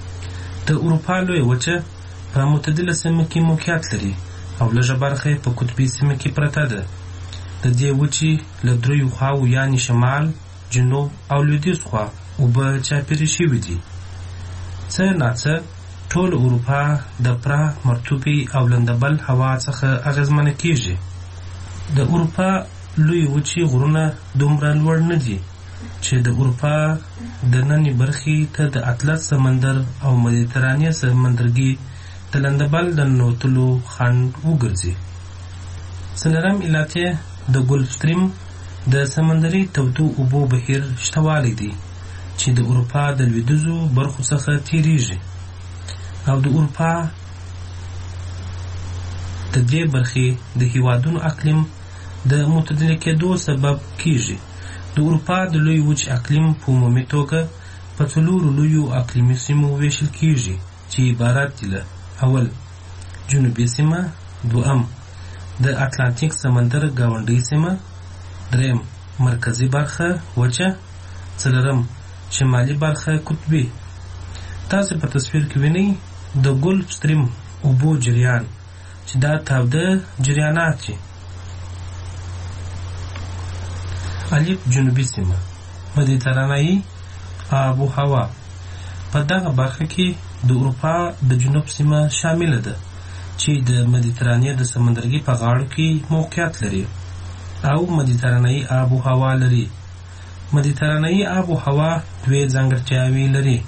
د اروپا لوی وچه په معتدله سیمه کې موقعیت لري او لږه برخه په قطبي سیمه کې پرته ده. د دې وچې له دریو خواو یعنې شمال، جنوب او لویدیځ خوا اوبه چاپېرې شوي دي. څه ناڅه ټول اروپا د پراخ مرطوبې او لندبل هوا څخه اغېزمنه کیږي. د اروپا لوی وچې غرونه دومره لوړ نه دي چې د اروپا د نننۍ برخې ته د اطلس سمندر او مدیترانې سمندرګي د لندبل د ننوتلو خنډ وګرځي. څلورم علت یې د ګلف سټریم د سمندري تودو اوبو بهیر شتوالی دی چې د اروپا د لویدیځو برخو څخه تیریږي او د اروپا د دې برخې د هیوادونو اقلیم د معتدل کېدو سبب کیږي. د اروپا د لوی وچ اقلیم په عمومي توګه په 4 لویو اقلیمي سیمو ویشل کیږي چې عبارت دي له: اول جنوبي سیمه، دوم د اتلانتیک سمندر گاونډۍ سیمه، دریم مرکزی برخه وچه، څلورم شمالي برخه قطبي. تاسو په تصویر کې وینئ د ګلف سټریم اوبو جریان چې دا تاوده جریانات دي. الف جنوبي سیمه، مدیترانه‌ای آب و هوا. په دغه برخه کې د اروپا د جنوب سیمه شامله ده چې د مدیترانې د سمندرګي په غاړو کې موقعیت لري او مدیترانه‌ای آب و هوا لري. مدیترانه‌ای آب و هوا دوه ځانګړتیاوې لري.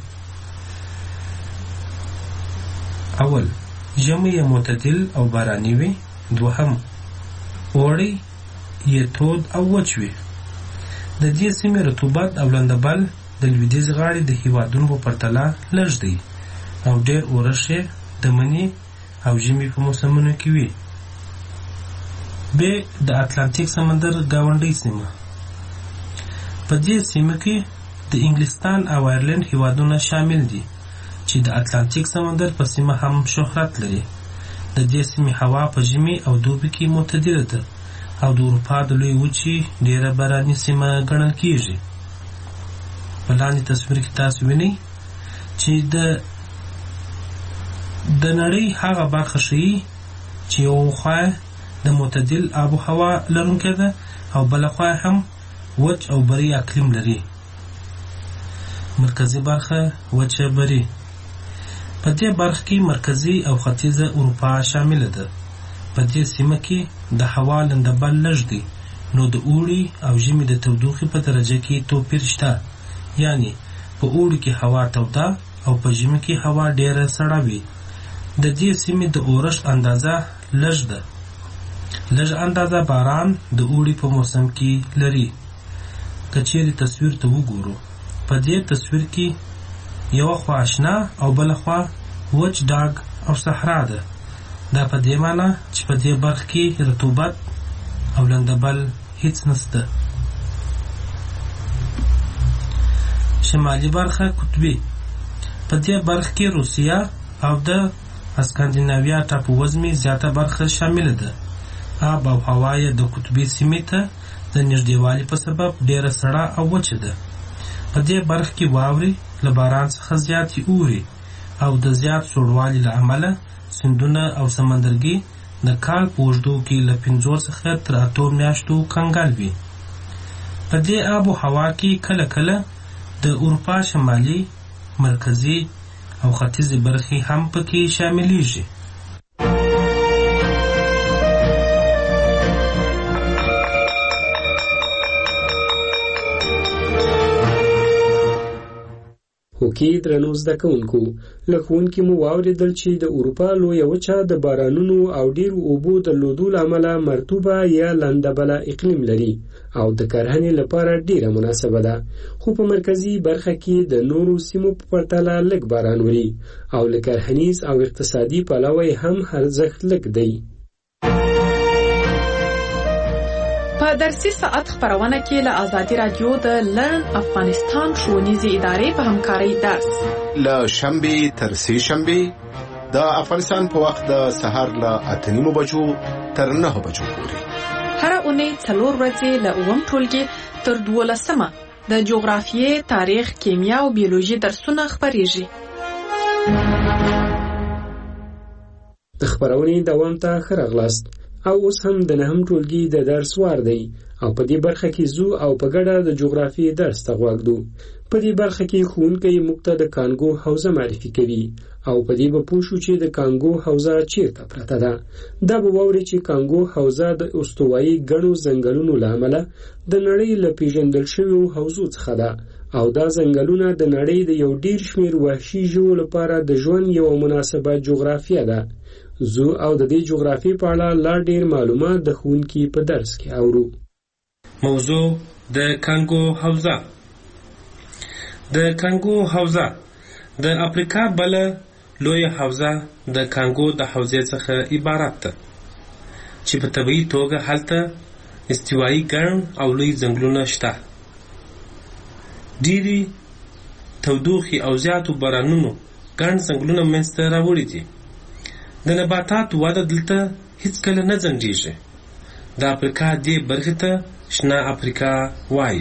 اول ژمی معتدل او باراني وي، دوهم اوړی یې تود او وچ وي. د دې سیمې رطوبت او لندبل د لویدیځ غاړې د هیوادونو په پرتله لږ دی او ډېر اورښت یې د مني او ژمي په موسمونو کې وي. ب د اتلانتیک سمندر گاونډۍ سیمه. په دې سیمه کې د انګلستان او آیرلند هیوادونه شامل دي چې د اتلانتیک سمندر په سیمه هم شهرت لري. د دې سیمې هوا په ژمي او دوبي کې معتدله ده او د اروپا د لوی وچې ډېره باراني سیمه ګڼل کیږي. په لاندې تصویر کې تاسو وینئ چې د نړۍ هغه برخه ښیي چې یو خوا د معتدل آب و هوا لرونکې ده او بله خوا هم وچ او بري اقلیم لري. مرکزي برخه وچه بري. په دې برخه کې مرکزي او ختیځه اروپا شامله ده. په دې سیمه کې د هوا لندبل لږ دی، نو د اوړي او ژمي د تودوخې په درجه کې توپیر شته. یعنی په اوړي کې هوا توده او په ژمي کې هوا ډیره سړه وي. د دې سیمې د اورښت اندازه لږ ده. لږ اندازه باران د اوړي په موسم کې لري. که چیرې تصویر ته وګورو، په دې تصویر کې یو خوا آشنا او بل خوا وچ ډاګ او صحرا ده. دا په دې معنی چې په دې برخه کې رطوبت او لندبل هیڅ نشته. شمالي برخه قطبي. په دې برخه کې روسیا او د اسکاندیناویا ټاپووزمې زیاته برخه شامل ده. آب او هوا یې د قطبي سیمې ته د نږدېوالي په سبب ډیره سړه او وچه ده. په دې برخه کې واورې له باران څخه زیاتې اوري او د زیات سوړوالي له امله سیندونه او سمندرګي د کال په اوږدو کې له 5 څخه تر 8 میاشتو کنګل وي. په دې آب و هوا کې کله کله د اروپا شمالي، مرکزي او ختیځې برخې هم پکې شاملیږي. هوکې درنو زده کوونکو، له ښوونکي مو واورېدل چې د اروپا لویه وچه د بارانونو او ډېرو اوبو درلودو له امله مرطوبه یا لندبله اقلیم لري او د کرهنې لپاره ډېره مناسبه ده. خو په مرکزي برخه کې د نورو سیمو په پرتله لږ باران وري او له کرهنیز او اقتصادي پلوه هم ارزښت لږ دی. په درسي ساعت خبرونه کې له آزادي رادیو د لرن افغانستان ښوونیزې ادارې په همکارۍ درس له شنبې تر سې شنبې د افغانستان په وخت د سهار له 8:30 بجو تر 9 بجو پورې. هر اونۍ 4 ورځې له 9 ټولګي تر 12 د جغرافیې، تاریخ، کیمیا او بیولوژي درسونه خبرېږي. د خبرونې دوام ته ښه راغلاست. او اوس هم د 9 ټولګي د درس وار دی او په دې برخه کې زو او په ګډه د جغرافیې درس ته غوږدو. په دې برخه کې ښوونکی موږ ته د کانګو حوزه معرفي کوي او په دې به پوه شو چې د کانګو حوزه چیرته پرته ده. دا به واوري چې کانګو حوزه د استوایي ګڼو ځنګلونو له امله د نړۍ له پیژندل شویو حوزو څخه ده او دا ځنګلونه د نړۍ د یو ډیر شمیر وحشي ژوو لپاره د ژوند یو مناسبه جغرافیه ده. زو او د دې جغرافي په اړه لا ډیر معلومات د ښوونکي په درس کې اورو. موضوع د کانګو حوزه. د کانګو حوزه د افریقا بل لوی حوزه د کانګو د حوزې څخه عبارت ده چې په طبيعي توګه هلته استوایي ګڼ او لوی ځنګلونه شته. ډېری تودوخي او زیاتو بارانونو ګڼ ځنګلونه منځته راوړي دي. د نباتاتو وده دلته هیڅ کله نه ځنډیږي. د افریقا دې برخې ته شنه افریقا وایي.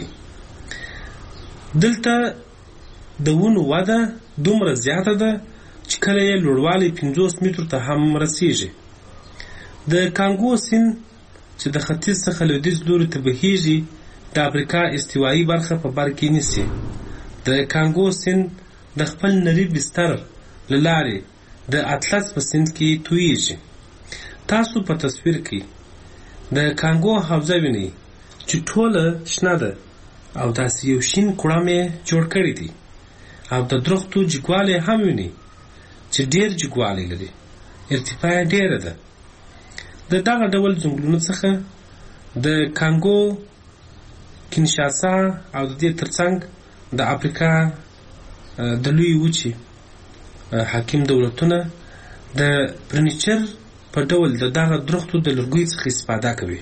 دلته د ونو وده دومره زیاته ده چې کله یې لوړوالی 50 مترو ته هم رسیږي. د کانګو سیند چې د ختیځ څخه لویدیځ لوري ته بهیږي د افریقا استوایي برخه په بر کې نیسي. د کانګو سیند د خپل نري بستر له لارې د اطلس په سیند کې تویږي. تاسو په تصویر کې د کانګو حوزه وینئ چې ټوله شنه ده او داسې یو شین کوړم یې جوړ کړی دی او د درختو جګوالی هم وینئ چې ډېر جګوالی لري. ارتفاع یې ډېره ده. د دغه ډول ځنګلونو څخه د کانګو، کینشاسا او د دې ترڅنګ د افریقا د لوی وچې حاکم دولتونه د فرنیچر په ډول د دغه درختو د لرګیو څخه استفاده کوي.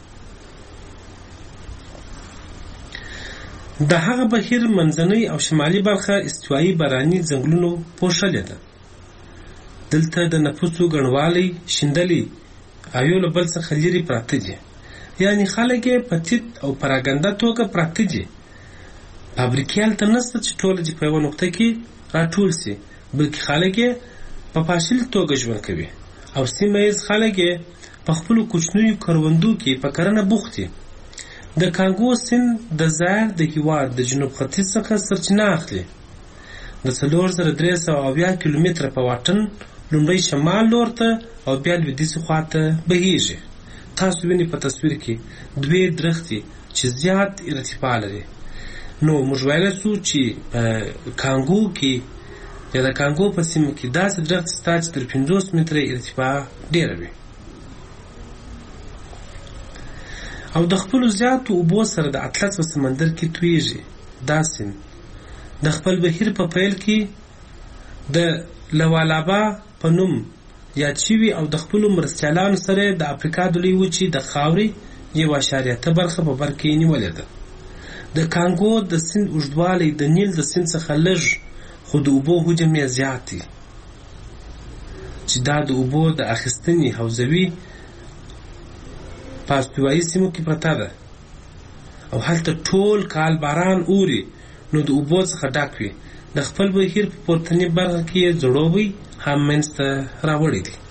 د هغه بهیر منځنۍ او شمالي برخه استوایي باراني ځنګلونو پوښلې ده. دلته د نفوسو ګڼوالی شیندلي او یو له بل څخه لرې پراته دي، یعنې خلک یې په تیت او پراګنده توګه پراته دي. فابریکې هلته نشته چې ټوله دې په یوه نقطه کې راټول سي، بلکې خلک یې په پاشل توګه ژوند کوي او سیمه ییز خلک یې په خپلو کوچنیو کروندو کې په کرنه بوخت دي. د کانګو سیند د ظاهر د هېواد د جنوب ختیځ څخه سرچینه اخلي. د 4370 کیلومتره په واټن لومړی شمال لور ته او بیا لویدیځې خواته بهیږي. تاسو وینئ په تصویر کې دوې درختې چې زیات ارتفاع لري. نو موږ ویلی سو چې په کانګو کې یا د کانګو په سیمه کې داسې درخت شته چې تر 50 متره ارتفاع ډېره وي او د خپلو زیاتو اوبو سره د اطلس په سمندر کې تویږي. دا سیند د خپل بهیر په پیل کې د لوالابا په نوم یاد شوي او د خپلو مرستیالانو سره د افریقا د لویې وچې د خاورې 1.3 برخه په بر کې نیولې ده. د کانګو د سیند اوږدوالی د نیل د سیند څخه لږ خو د اوبو حجم یې زیات دی چې دا د اوبو د اخیستنې حوزوي په استوایي سیمو کې پرته ده او هلته ټول کال باران اوري نو د اوبو څخه ډک وي. د خپل بهیر په پورتنۍ برخه کې یې ځړوبی هم منځته راوړی دي.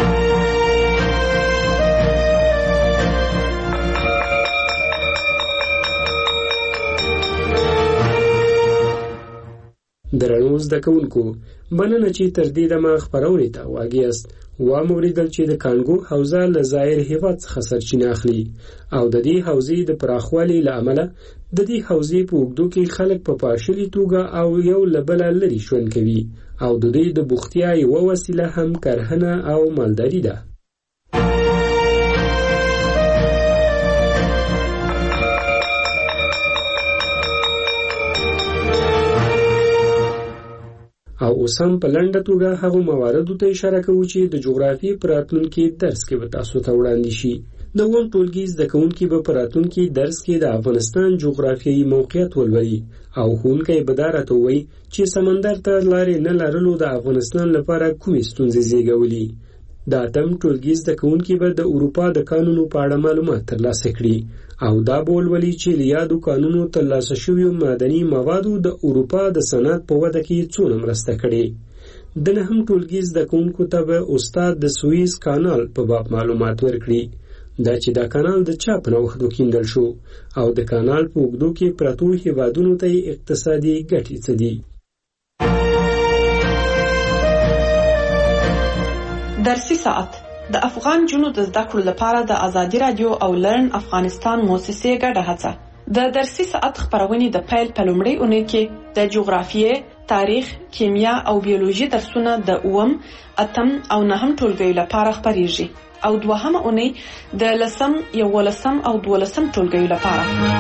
درنو زده کوونکو مننه چې تر دې دمه خپرونې ته واګیاست. واوریدل چې د کانګو حوزه له ظاهر هیواد څخه سرچینه اخلي او د دې حوزې د پراخوالي له امله د دې حوزې په اوږدو کې خلک په پاشلي توګه او یو له بله لرې ژوند کوي او د دوی د بوختیا یوه وسیله هم کرهنه او مالداري ده. او اوس هم په لنډه توګه هغو مواردو ته اشاره کوو چې د جغرافیې په راتلونکي درس کې به تاسو ته وړاندې شي. د اووم ټولګي زده کوونکي به په راتلونکي درس کې د افغانستان جغرافیایي موقعیت ولولي او ښوونکی به دا راته ووایي چې سمندر ته لارې نه لرلو د افغانستان لپاره کومې ستونزې زیږولي. د اتم ټولګي زده کوونکي به د اروپا د قانونو په اړه معلومات ترلاسه کړي او دا به ولولي چې له یادو قانونو ترلاسه شویو معدني موادو د اروپا د صنعت په وده کې څونه مرسته کړې. د نهم ټولګي زده کوونکو ته به استاد د سویس کانال په باب معلومات ورکړي. دا چې دا کانال د چا په نوښت وکیندل شو او د کانال په اوږدو کې پرتو هېوادونو ته اقتصادي ګټې څه دي. درسي ساعت د افغان جنو د زده کړو لپاره د ازادي رادیو او لرن افغانستان موسسې ګډه هڅه. د درسي ساعت خپرونې د پیل په لومړۍ اونۍ کې د جغرافیې، تاریخ، کیمیا او بیولوژي درسونه د 8م، 8م او 9م ټولګیو لپاره خپریږي او دوهمه اونۍ د 10م، 11م او 12م ټولګیو لپاره.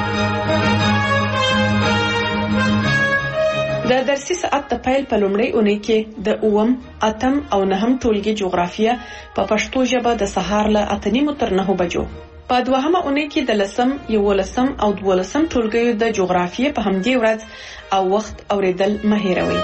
د درسي ساعت د پیل په لومړۍ اونۍ کې د 8م، 8م او 9م ټولګي جغرافیه په پښتو ژبه د سهار له 8:30 تر 9 بجو. په دوهمه اونۍ کې د 10م، 11م او 12م ټولګیو د جغرافیه په همدې ورځ او وخت اوریدل مه هېروئ.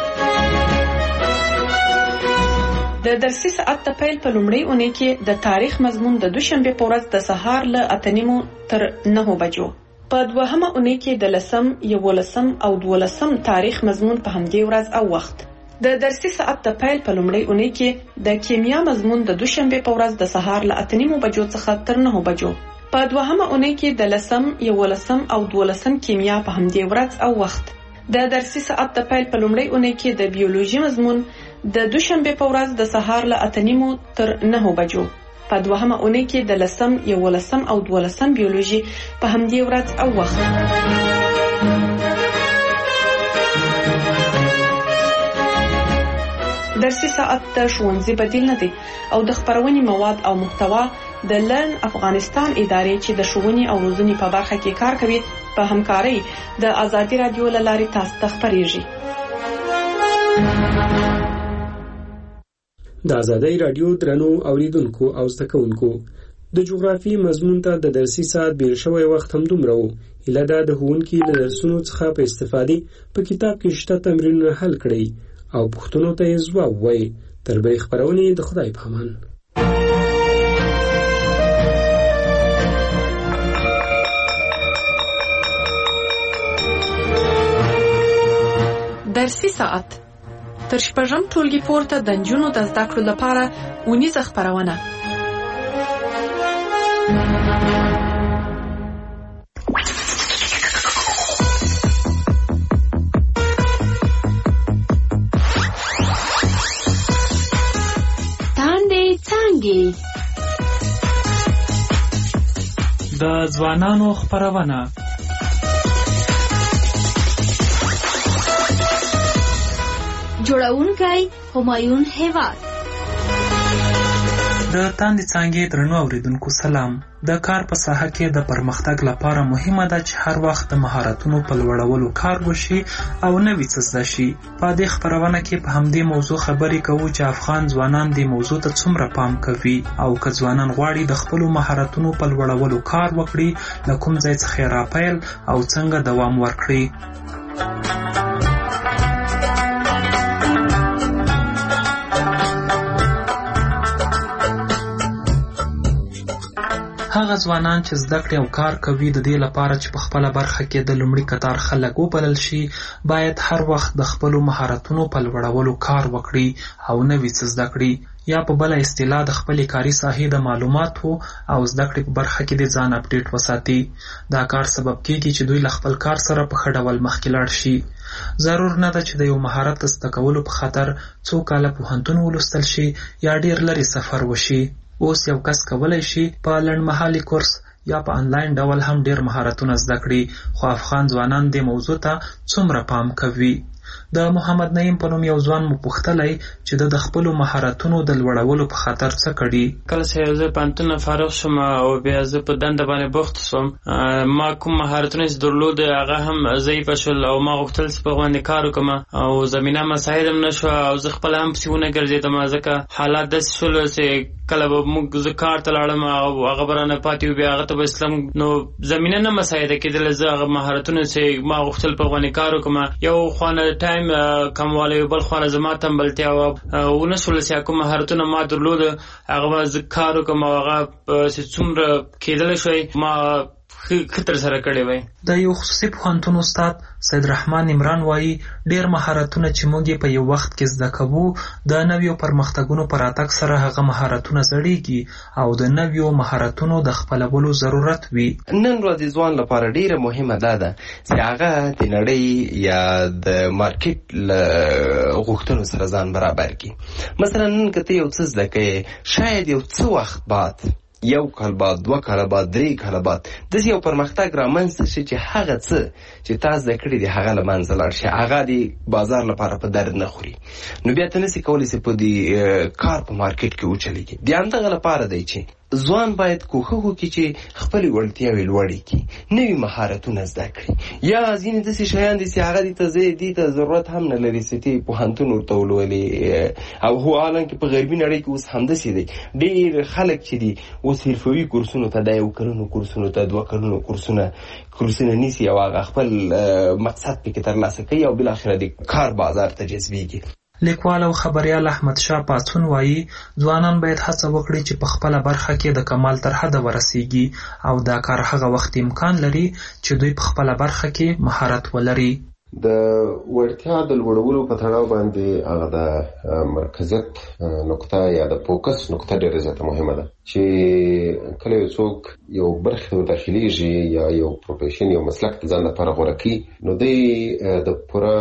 د درسي ساعت د پیل په لومړۍ اونۍ کې د تاریخ مضمون د دوشنبه په ورځ د سهار له 8:30 تر 9 بجو. په دوهمه اونۍ کې د 10م، 11م او 12م تاریخ مضمون په همدې ورځ او وخت. د درسي ساعت د پیل په لومړۍ اونۍ کې د کیمیا مضمون د دوشنبه په ورځ د سهار له 8:30 بجو څخه تر 9 بجو. په دوهمه اونۍ کې د 10م، 11م او 12م کیمیا په همدې ورځ او وخت. د درسي ساعت د پیل په لومړۍ اونۍ کې د بیولوژي مضمون د دوشنبه په ورځ د سهار له 8:30 تر 9 بجو. په دوهمه اونۍ کې د 10م، 11م او 12م بیولوژي په همدې ورځ او وخت. درسي ساعت د ښوونځي بدیل نه دی او د خپرونې مواد او محتوا د لرن افغانستان ادارې چې د ښوونې او روزنې په برخه کې کار کوي په همکارۍ د ازادي رادیو له لارې تاسو ته خپریږي. د ازادي رادیو درنو اوریدونکو او زده کوونکو د جغرافي مضمون ته د درسي ساعت بیل شوی وخت هم دومره و. هیله ده د ښوونکي له درسونو څخه په استفادې په کتاب کې شته تمرینونه حل کړئ او پوښتنو ته یې ځواب وایي. تر بلې خپرونې د خدای په امان. درسي ساعت تر شپږم ټولګي پورته د نجونو د زده کړو لپاره اونیزه خپرونه. تاندې څانګې د ځوانانو خپرونه. جوړونکی همایون هیواد. د تاندې څانګې درنو اوریدونکو سلام. د کار په ساحه کې د پرمختګ لپاره مهمه ده چې هر وخت د مهارتونو په لوړولو کار وشي او نوي څه زده شي. په دې خپرونه کې په همدې موضوع خبرې کوو چې افغان ځوانان دې موضوع ته څومره پام کوي او که ځوانان غواړي د خپلو مهارتونو په لوړولو کار وکړي له کوم ځای څخه یې راپیل او څنګه دوام ورکړي. هغه ځوانان چې زده کړې او کار کوي د دې لپاره چې په خپله برخه کې د لومړي کتار خلک وبلل شي باید هر وخت د خپلو مهارتونو په لوړولو کار وکړي او نوي څه زده کړي، یا په بله اصطلاح د خپلې کاري ساحې د معلوماتو او زده کړې په برخه کې د ځان اپډیټ وساتي. دا کار سبب کېږي چې دوی له خپل کار سره په ښه ډول مخکې لاړ شي. ضرور نه ده چې د یو مهارت د زده کولو په خاطر څو کاله پوهنتون ولوستل شي یا ډېر لرې سفر وشي. اوس یو کس کولی شي په لنډمهالي کورس یا په آنلاین ډول هم ډېر مهارتونه زده کړي، خو افغان ځوانان دې موضوع ته څومره پام کوي؟ د محمد نعیم په نوم یو ځوان مو پوښتلی چې د خپلو مهارتونو د لوړولو په خاطر څه کړي. کله چې زه پوهنتون فارغ شوم او بیا زه په دنده باندې بوخت شوم، ما کوم مهارتونه چې درلود هغه هم ضعیفه شول او ما غوښتل چې په هغو باندې کار وکړم او زمینه مساعد هم نه شوه او زه خپله هم پسې ونه ګرځېدم، ځکه حالات داسې شول چې کله به زه کار ته لاړم او هغه به رانه پاتې و، بیا هغه ته به اسلام نو زمینه نه مساعده کېدله. زه هغه مهارتونه چې ما غوښتل په هغو باندې کار وکړم، یو خوانه ټایم کموالی، بل خوانه زما تنبلتیا ونه شول چې کوم مهارتونه ما درلوده هغه به زه کار وکړم او هغه چې څومره کېدلی شوی ما خطر سره کړی وای. د یو خصوصي پوهنتون استاد سید رحمان عمران وایي ډېر مهارتونه چې موږ په یو وخت کې زده کوو د نویو پرمختګونو په راتګ سره هغه مهارتونه زړېږي او د نویو مهارتونو د خپلولو ضرورت وي. نن ورځ ځوان لپاره ډېره مهمه ده چې هغه د نړۍ یا د مارکیټ له غوښتنو سره ځان برابر کړي. مثلا نن که ته یو څه زده کوې، شاید یو څه وخت بعد، یو کال بعد، 2 کاله بعد، 3 کاله بعد داسې یو پرمختګ رامنځته شي چې هغه څه چې تا زده کړي دي هغه له منځه لاړ شي، هغه د بازار لپاره په درد نه خوري، نو بیا ته نسې کولی چې په دې کار په مارکیټ کې وچلېږي. د همدغه لپاره دی چې ځوان باید کوښښ وکړي چې خپلې وړتیاوې لوړې کړي، نوي مهارتونه زده کړي. یا ځینې داسې شیان دي چې هغه دې ته ضرورت هم نه لري چې ته پوهنتون ورته ولولې، او هو حالانکې په غربي نړۍ کې اوس همداسې دی. ډېر خلک چې دي اوس حرفوي کورسونو ته، د 1 کلونو کورسونو ته، 2 کلونو کورسونه نیسي او هغه خپل مقصد پکې ترلاسه کوي او بالاخره د کار بازار ته جذبېږي. لیکوال او خبریال احمد شاه پاڅون وایي ځوانان باید هڅه وکړي چې په خپله برخه کې د کمال تر حده ورسیږي او دا کار هغه وخت امکان لري چې دوی په خپله برخه کې مهارت ولري. د وړتیا د لوړولو په تړاو باندې هغه د مرکزیت نقطه یا د فوکس نقطه ډېره زیاته مهمه ده چې کله یو څوک یو برخې ته داخلېږي یا یو پروفیشن یو مسلک د ځان لپاره غوره کړي، نو دی د پوره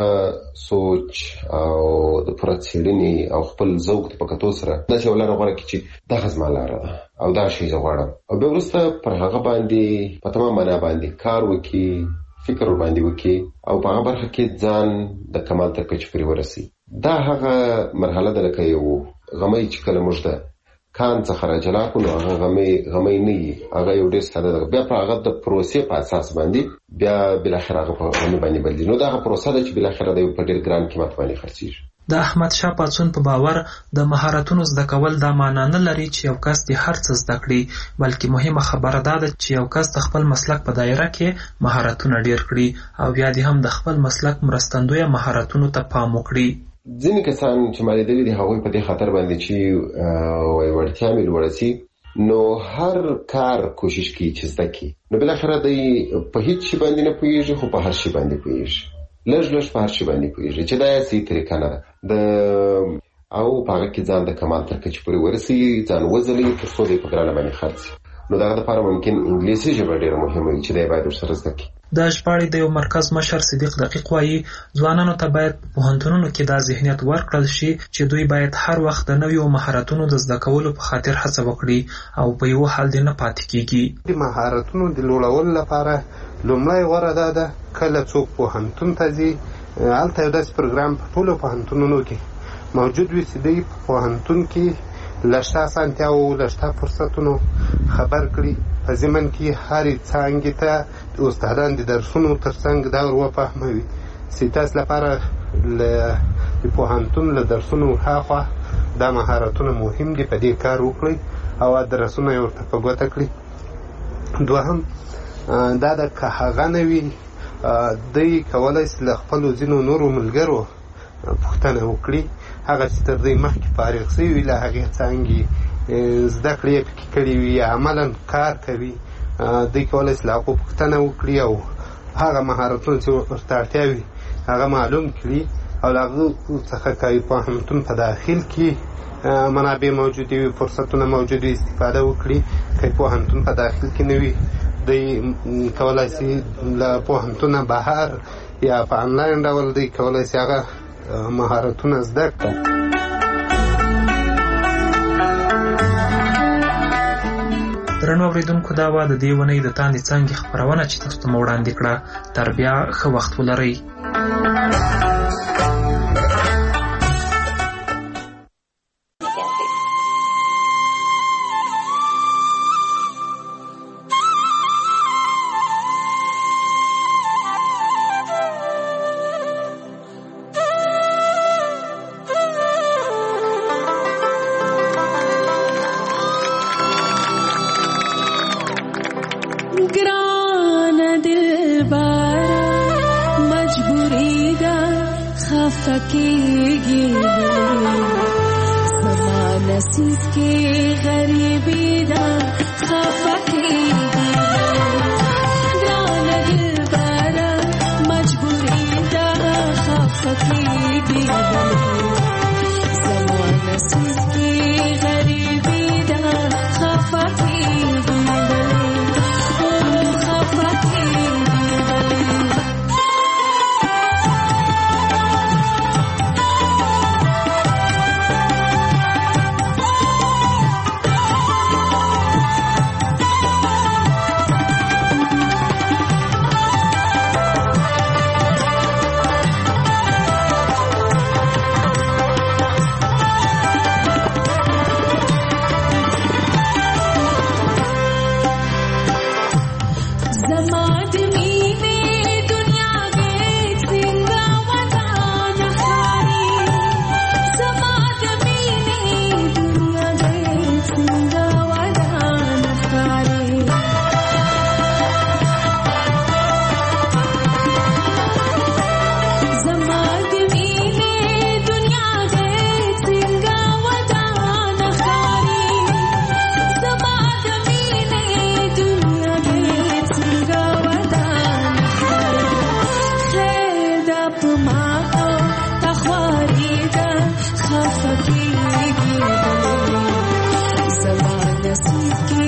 سوچ او د پوره څېړنې او خپل ذوق په کتو سره داسې یو لاره غوره کړي چې دغه زما لاره ده او دا شی زه غواړم، او بیا وروسته پر هغه باندې په تمام معنا باندې کار وکړي، فکر باندې وکړي او په هغه برخه کې ځان د کمال تر کچې پورې ورسي. دا هغه مرحله ده لکه یو غمی چې کله موږ ده کان څخه راجلا کړو، هغه غمی نه وي، هغه یو ډېر ساده ده. بیا په هغه د پروسې په اساس باندې بیا بالاخره هغه په غمی باندې بدلېږي. نو دا هغه پروسه ده چې بالاخره د یو په ډېر ګران قیمت باندې خرڅېږي. د احمد شاه پاڅون په باور د مهارتونو زده کول دا معنا نه لري چې یو کس دې هر څه زده کړي، بلکې مهمه خبره دا ده چې یو کس د خپل مسلک په دایره کې مهارتونه ډېر کړي او بیا دې هم د خپل مسلک مرستندویه مهارتونو ته پام وکړي. ځینې کسان چې ما لیدلي دي هغوی په دې خاطر باندې چې وړتیا مې لوړه سي، نو هر کار کوشش کوي چې زده کړي، نو بالاخره دی په هیڅ شي باندې نه پوهېږي خو په هر شي باندې پوهېږي، لږ په هر شي باندې پوهېږي چې دا یې صحیح طریقه نه ده او په هغه کې ځان د کمال تر کچې پورې ورسوي، ځان وځلوي تر څو دی په ګرانه باندې خرڅ شي. نو د هغه دپاره ممکن انګلیسي ژبه ډېره مهمه وي چې دی باید ورسره زده کړي. د ژباړې د یو مرکز مشر صدیق دقیق وایي ځوانانو ته باید په پوهنتونونو کې دا ذهنیت ورکړل شي چې دوی باید هر وخت د نویو مهارتونو د زده کولو په خاطر هڅه وکړي او په یو حال دې نه پاتې کېږي. د مهارتونو د لوړولو لپاره لومړی غوره دا ده کله څوک پوهنتون ته ځي هلته یو داسې پروګرام په ټولو پوهنتونونو کې موجود وي چې دوی په پوهنتون کې له شته اسانتیاوو له شته فرصتونو خبر کړي، په ضمن کې هرې څانګې ته د استادان د درسونو تر څنګ دا ور وفهموي چې تاسو لپاره د پوهنتون له درسونو هاخوا دا مهارتونه مهم دي، په دې کار وکړئ او ادرسونه یې ورته په ګوته کړي. دوهم دا د که هغه نه وي دوی کولی شي له خپلو ځینو نورو ملګرو پوښتنه وکړي، هغه چې تر دوی مخکې فارغ شوي وي له هغې څانګې زده کړې یې پکې کړي وي یا عملا کار کوي، دوی کولی شي له هغو پوښتنه وکړي او هغه مهارتونه چې ورته اړتیا وي هغه معلوم کړي او له هغو څخه که پوهنتون په داخل کې منابع موجودې وي، فرصتونه موجود وي، استفاده وکړي. که پوهنتون په داخل کې نه وي دوی کولی شي له پوهنتونه بهر یا په انلاین ډول دوی کولی شي هغه مهارتونه زده کړي. درنو اورېدونکو دا وه د دې اونۍ د تاندې څانګې خپرونه چې تاسو ته مو وړاندې کړه. تر بیا ښه وخت ولرئ. Zama nasib ki